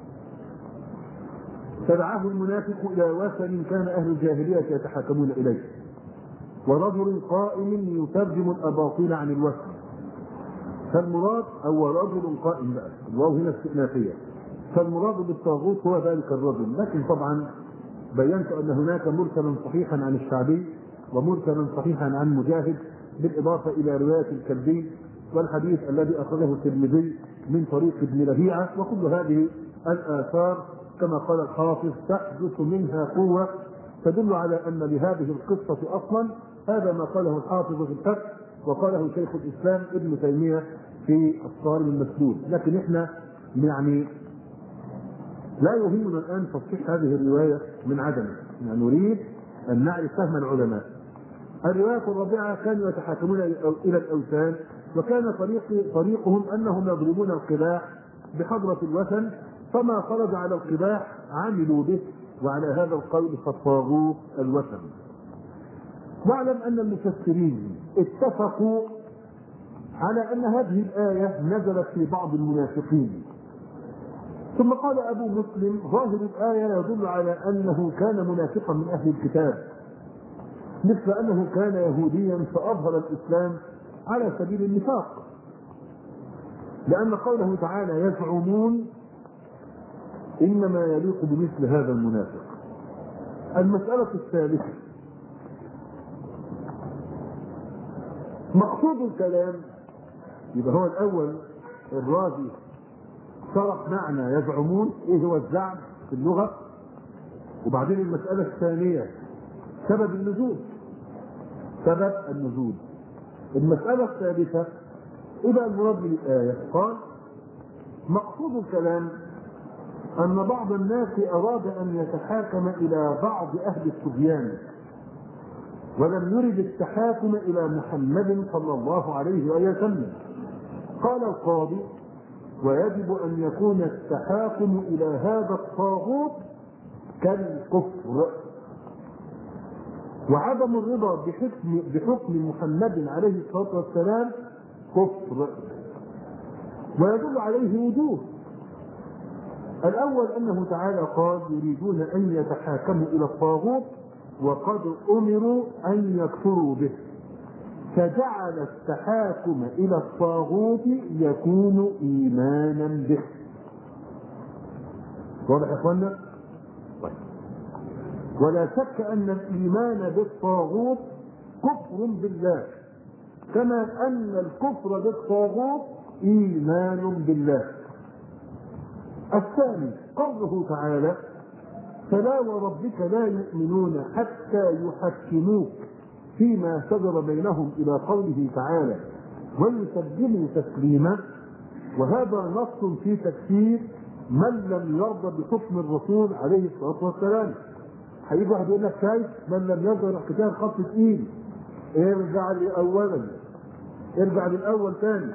فدعاه المنافق إلى وثن كان أهل الجاهلية يتحاكمون إليه، ورجل قائم يترجم الأباطيل عن الوثن. فالمراد أو رجل قائم بقى الواو هنا استئنافية، فالمراد بالطاغوت هو ذلك الرجل. لكن طبعا بينت أن هناك مرسلا صحيحا عن الشعبي ومرسلا صحيحا عن مجاهد، بالإضافة إلى رواية الكلبي والحديث الذي أخرجه الترمذي من طريق ابن لهيعة. وكل هذه الآثار كما قال الحافظ تحدث منها قوة تدل على أن لهذه القصة أصلا. هذا ما قاله الحافظ في الفتح وقاله شيخ الإسلام ابن تيمية في الصارم المسلول. لكن احنا يعني لا يهمنا الآن تصحيح هذه الرواية من عدمه، يعني نريد أن نعرف فهم العلماء. الرواية الرابعة كانوا يتحاكمون إلى الأوثان، وكان طريق طريقهم أنهم يضربون القباح بحضرة الوثن، فما خرج على القباح عملوا به، وعلى هذا القول فالطاغوت الوثن. واعلم أن المفسرين اتفقوا على أن هذه الآية نزلت في بعض المنافقين. ثم قال أبو مسلم ظاهر الآية يدل على أنه كان منافقا من أهل الكتاب، مثل أنه كان يهوديا فأظهر الإسلام على سبيل النفاق، لأن قوله تعالى يزعمون إنما يليق بمثل هذا المنافق. المسألة الثالثة مقصود الكلام، يبقى هو الأول الرازي شرح معنى يزعمون، ايه هو الزعم في اللغة، وبعدين المسألة الثانية سبب النزول سبب النزول المسألة الثالثة ايه بقى المراد من الآية؟ قال مقصود الكلام أن بعض الناس أراد أن يتحاكم إلى بعض أهل الصبيان ولم يرد التحاكم إلى محمد صلى الله عليه وسلم. قال القاضي ويجب أن يكون التحاكم إلى هذا الطاغوت كالكفر، وعدم الرضا بحكم, بحكم محمد عليه الصلاة والسلام كفر. ويدل عليه وجوه. الأول أنه تعالى قال يريدون أن يتحاكموا إلى الطاغوت وقد أمروا أن يكفروا به، فجعل التحاكم إلى الطاغوت يكون إيمانا به. واضح يا إخوانا؟ طيب. ولا شك أن الإيمان بالطاغوت كفر بالله، كما أن الكفر بالطاغوت إيمان بالله. الثاني قوله تعالى فلا وربك لا يؤمنون حتى يحكموك فيما شجر بينهم إلى قوله تعالى ويسلموا تسليما، وهذا نص في تكفير من لم يرضى بحكم الرسول عليه الصلاة والسلام. هيجي واحد يقول لك شايف من لم يرضى الكتاب خط تقيل، ارجع لأولا ارجع للأول ثاني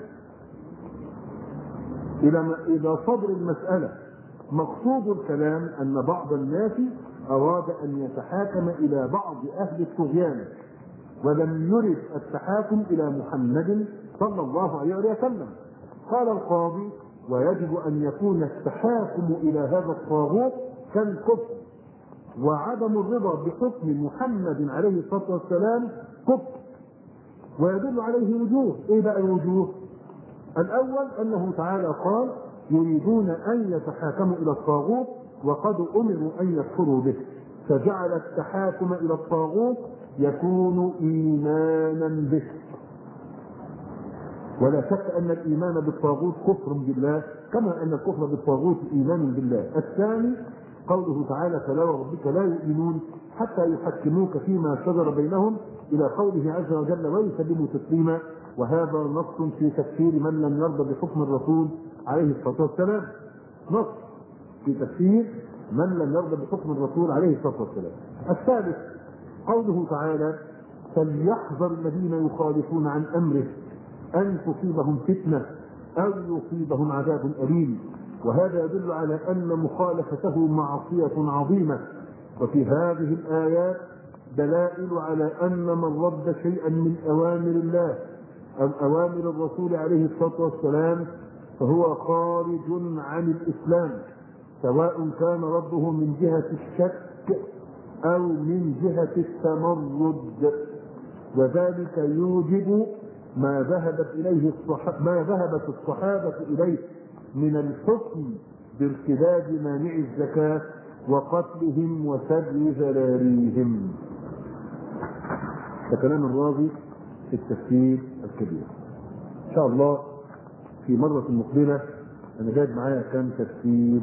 إلى صدر المسألة. مقصود الكلام أن بعض الناس أراد أن يتحاكم إلى بعض أهل الطغيان ولم يرد التحاكم إلى محمد صلى الله عليه وسلم. قال القاضي ويجب أن يكون التحاكم إلى هذا الطاغوت كالكفر، وعدم الرضا بحكم محمد عليه الصلاة والسلام كفر. ويدل عليه وجوه. إيه بقى الوجوه؟ الأول أنه تعالى قال يريدون أن يتحاكموا إلى الطاغوت وقد أمروا أن يكفروا به، فجعل التحاكم إلى الطاغوت يكون إيمانا به. ولا شك أن الإيمان بالطاغوت كفر بالله، كما أن الكفر بالطاغوت إيمان بالله. الثاني قوله تعالى فلا وربك لا يؤمنون حتى يحكموك فيما شجر بينهم إلى قوله عز وجل ويسلموا تسليما، وهذا نص في تكفير من لم يرضى بحكم الرسول عليه الصلاة والسلام. نص في تكفير من لم يرضى بحكم الرسول عليه الصلاة والسلام. الثالث قوله تعالى فليحذر الذين يخالفون عن أمره أن تصيبهم فتنة أو يصيبهم عذاب أليم، وهذا يدل على أن مخالفته معصية عظيمة. وفي هذه الآيات دلائل على أن من رد شيئا من أوامر الله أو أوامر الرسول عليه الصلاة والسلام فهو خارج عن الإسلام، سواء كان رده من جهة الشك أو من جهة التمرد، وذلك يوجب ما ذهبت إليه الصحابة ما ذهبت الصحابة إليه من الحكم بارتداد مانع الزكاة وقتلهم وسبي ذراريهم. كلام الرازي في التفسير الكبير. إن شاء الله في مرة مقبلة أنا جايب معايا كام تفسير.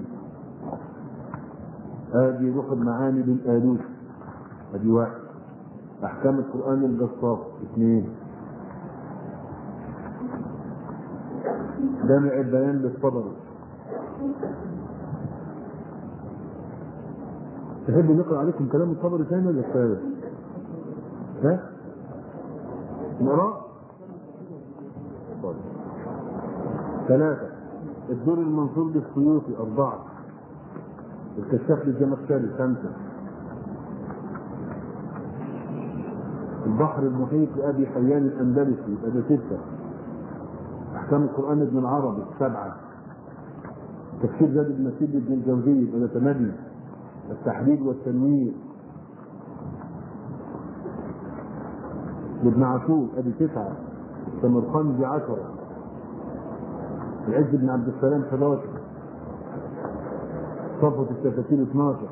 هذه روح المعاني للآلوف، هذه واحد. أحكام القرآن الجصاص اثنين. جامع البيان للصبر. تحبوا نقرأ عليكم كلام الصبر ثاني ولا كفاية؟ ها؟ نقرأ؟ ثلاثة. الدور المنصور للسيوطي أربعة. الكشاف للزمخشري خمسة. البحر المحيط لأبي حيان الأندلسي هذا ستة. أحكام القرآن ابن العربي سبعة. تفسير زاد بن نسيب بن الجوزي هذا ثمانية. التحديد والتنوير لابن عاشور ادي تسعة. السمرقندي عشرة. العز بن عبد السلام حداشر. صفوة التفاسير اثناشر.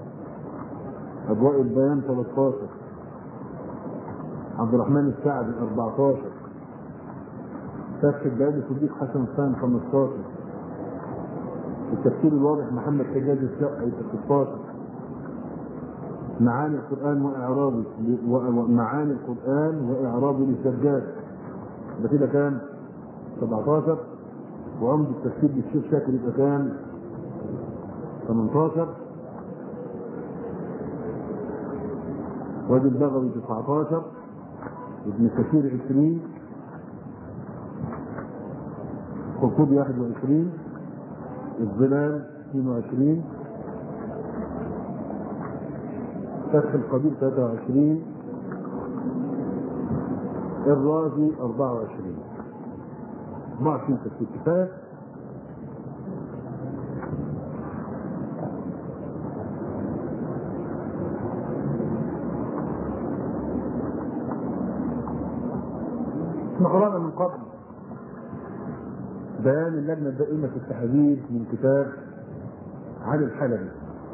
أضواء البيان ثلاثة عشر. عبد الرحمن السعدي أربعة عشر. فتح البيان صديق حسن سام خمستاشر. التفسير الواضح محمد حجاج السقي ستاشر. معاني القرآن وإعرابه ومعاني القرآن وإعرابه للسجاد ده كده كام؟ سبعتاشر. وعمد التفسير للشيخ شاكر يبقى كام؟ ثمانية عشر. وادي البغوي تسعتاشر. ابن كثير عشرين. قرطبي واحد وعشرين. الظلال اثنين وعشرين. فتح القدير ثلاثة وعشرين. الرازي أربعة وعشرين. أربعة وعشرين تفسير كفاية. احنا قرأنا من قبل بيان اللجنة الدائمة في التحذير من كتاب علي الحلبي.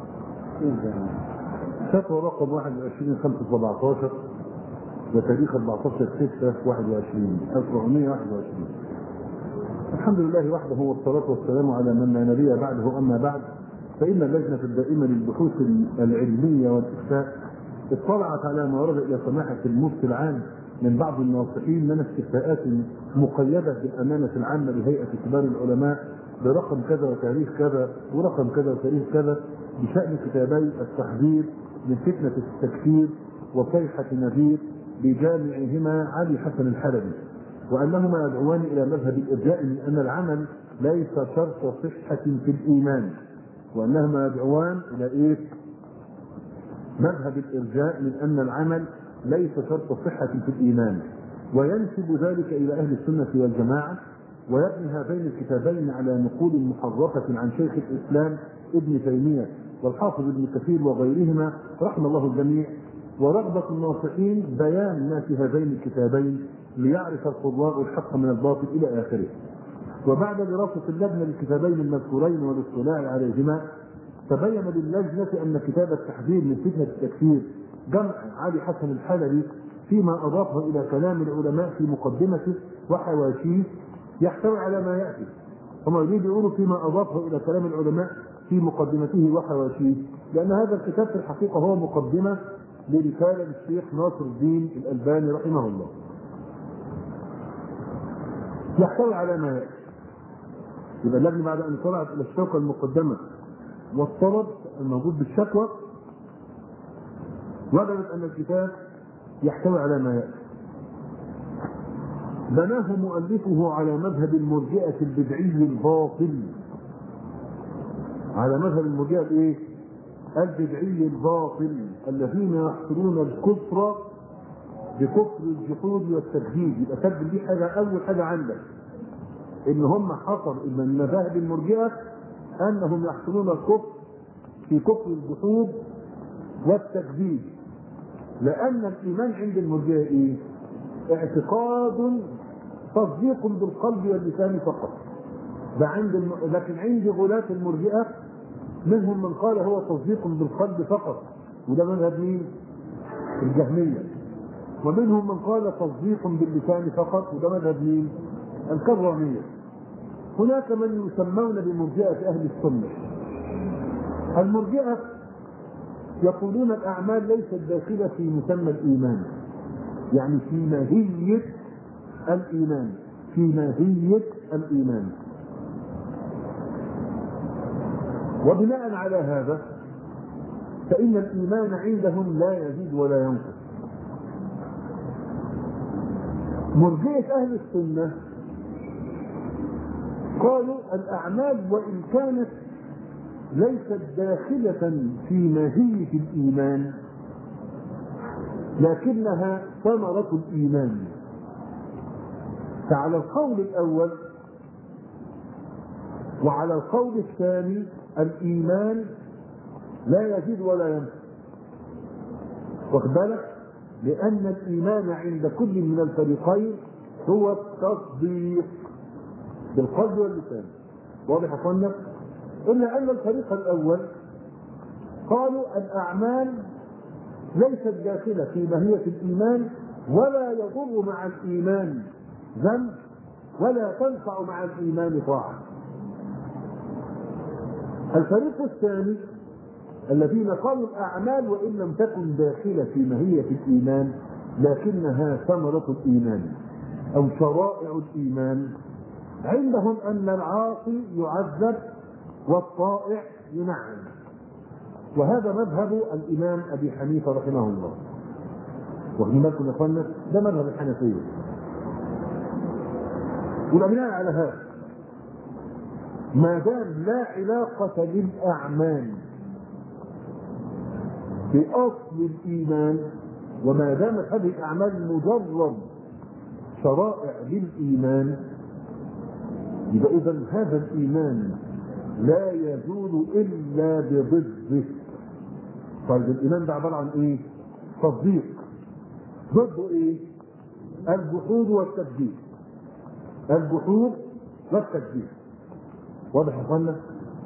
فتوى رقم واحد وعشرين خمسة سبعتاشر وتاريخ أربعتاشر ستة واحد وعشرين ألف وأربعمائة وواحد وعشرين. الحمد لله وحده والصلاة والسلام على من لا نبي بعده. أما بعد، فإن اللجنة الدائمة للبحوث العلمية والإفتاء اطلعت على ما ورد إلى سماحة المفتي العام من بعض الناصحين من استفتاءات مقيدة بالأمانة العامة لهيئة كبار العلماء برقم كذا وتاريخ كذا ورقم كذا وتاريخ كذا بشأن كتابي التحذير من فتنة التكفير وصيحة نذير بجامعهما علي حسن الحلبي، وأنهما يدعوان إلى مذهب الإرجاء من أن العمل ليس شرط صحة في الإيمان، وأنهما يدعوان إلى إيه؟ مذهب الإرجاء من أن العمل ليس شرط صحة في الإيمان، وينسب ذلك إلى أهل السنة والجماعة، ويبني هذين الكتابين على نقول محرفة عن شيخ الإسلام ابن تيمية والحافظ ابن كثير وغيرهما رحم الله الجميع. ورغبة الناصحين بيان ما في هذين الكتابين ليعرف القراء الحق من الباطل إلى آخره. وبعد دراسة اللجنة للكتابين المذكورين والاطلاع عليهما، تبين للجنة أن كتاب التحذير من فتنة التكفير جمع علي حسن الحلبي فيما أضافه إلى كلام العلماء في مقدمته وحواشيه يحتوي على ما يأتي. هم يريد يقولوا فيما أضافه إلى كلام العلماء في مقدمته وحواشيه، لأن هذا الكتاب في الحقيقة هو مقدمة لرسالة للشيخ ناصر الدين الألباني رحمه الله، يحتوي على ما يأتي. يبقى اللجنة بعد أن طلعت إلى الشوكة المقدمة والطلب الموجود بالشكوى، وجدت أن الكتاب يحتوي على ما يأتي. بناه مؤلفه على مذهب المرجئة البدعي الباطل، على مذهب المرجئة الايه؟ البدعي الباطل الذين يحصرون الكفر بكفر الجحود والتكذيب. يبقى سجل دي حاجة أول حاجة عندك، إن هم حصر من مذاهب المرجئة أنهم يحصرون الكفر في كفر الجحود والتكذيب، لأن الإيمان عند المرجئة إيه؟ اعتقاد تصديق بالقلب واللسان فقط. ده عند الم... لكن عند غلاة المرجئة منهم من قال هو تصديق بالقلب فقط، وده مذهب مين؟ الجهمية. ومنهم من قال تصديق باللسان فقط، وده مذهب مين؟ الكرامية. هناك من يسمون بمرجئة أهل السنة. المرجئة يقولون الأعمال ليست داخلة في مسمى الإيمان، يعني في ماهية الإيمان، في ماهية الإيمان. وبناء على هذا فإن الإيمان عندهم لا يزيد ولا ينقص. مرجئة أهل السنة قالوا الأعمال وإن كانت ليست داخلة في ماهية الإيمان لكنها ثمرة الإيمان. فعلى القول الأول وعلى القول الثاني الإيمان لا يزيد ولا ينقص، واخد بالك؟ لأن الإيمان عند كل من الفريقين هو التصديق بالقلب واللسان. واضح يا اخوانا؟ إلا أن الفريق الأول قالوا الأعمال ليست داخلة في ماهية الإيمان ولا يضر مع الإيمان ذنب ولا تنفع مع الإيمان طاعة. الفريق الثاني الذين قالوا الأعمال وإن لم تكن داخلة في ماهية الإيمان لكنها ثمرة الإيمان أو شرائع الإيمان، عندهم أن العاصي يعذب والطائع ينعم، وهذا مذهب الإمام أبي حنيفة رحمه الله. واخدين بالكم يا اخوانا؟ ده مذهب الحنفية. وبناء على هذا ما دام لا علاقة للأعمال بأصل الإيمان، وما دامت هذه الأعمال مجرد شرائع للإيمان، يبقى إذا هذا الإيمان لا يزول إلا بضده. طيب الإيمان ده عبارة عن إيه؟ تصديق. ضده إيه؟ الجحود والتكذيب. الجحود والتكذيب. واضح يا اخوانا؟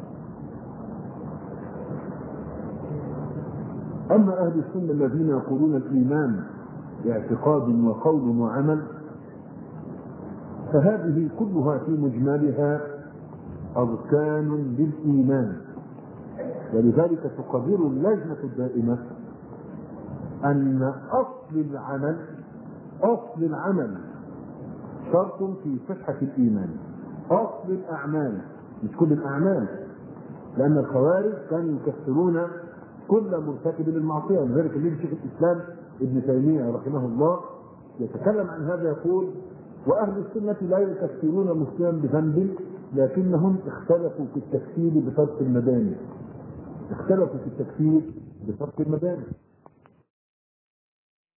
أما أهل السنة الذين يقولون الإيمان اعتقاد وقول وعمل، فهذه كلها في مجملها أركان للإيمان. ولذلك تقرر اللجنة الدائمة أن أصل العمل أصل العمل شرط في صحة الإيمان. أصل الأعمال، مش كل الأعمال، لأن الخوارج كانوا يكفرون كل مرتكب للمعصية. ولذلك الذي شيخ الإسلام ابن تيمية رحمه الله يتكلم عن هذا، يقول: وأهل السنة لا يكفرون مسلما بذنب لكنهم اختلفوا في التكفير بفرق المداني. اختلفوا في التكفير بفرق المداني.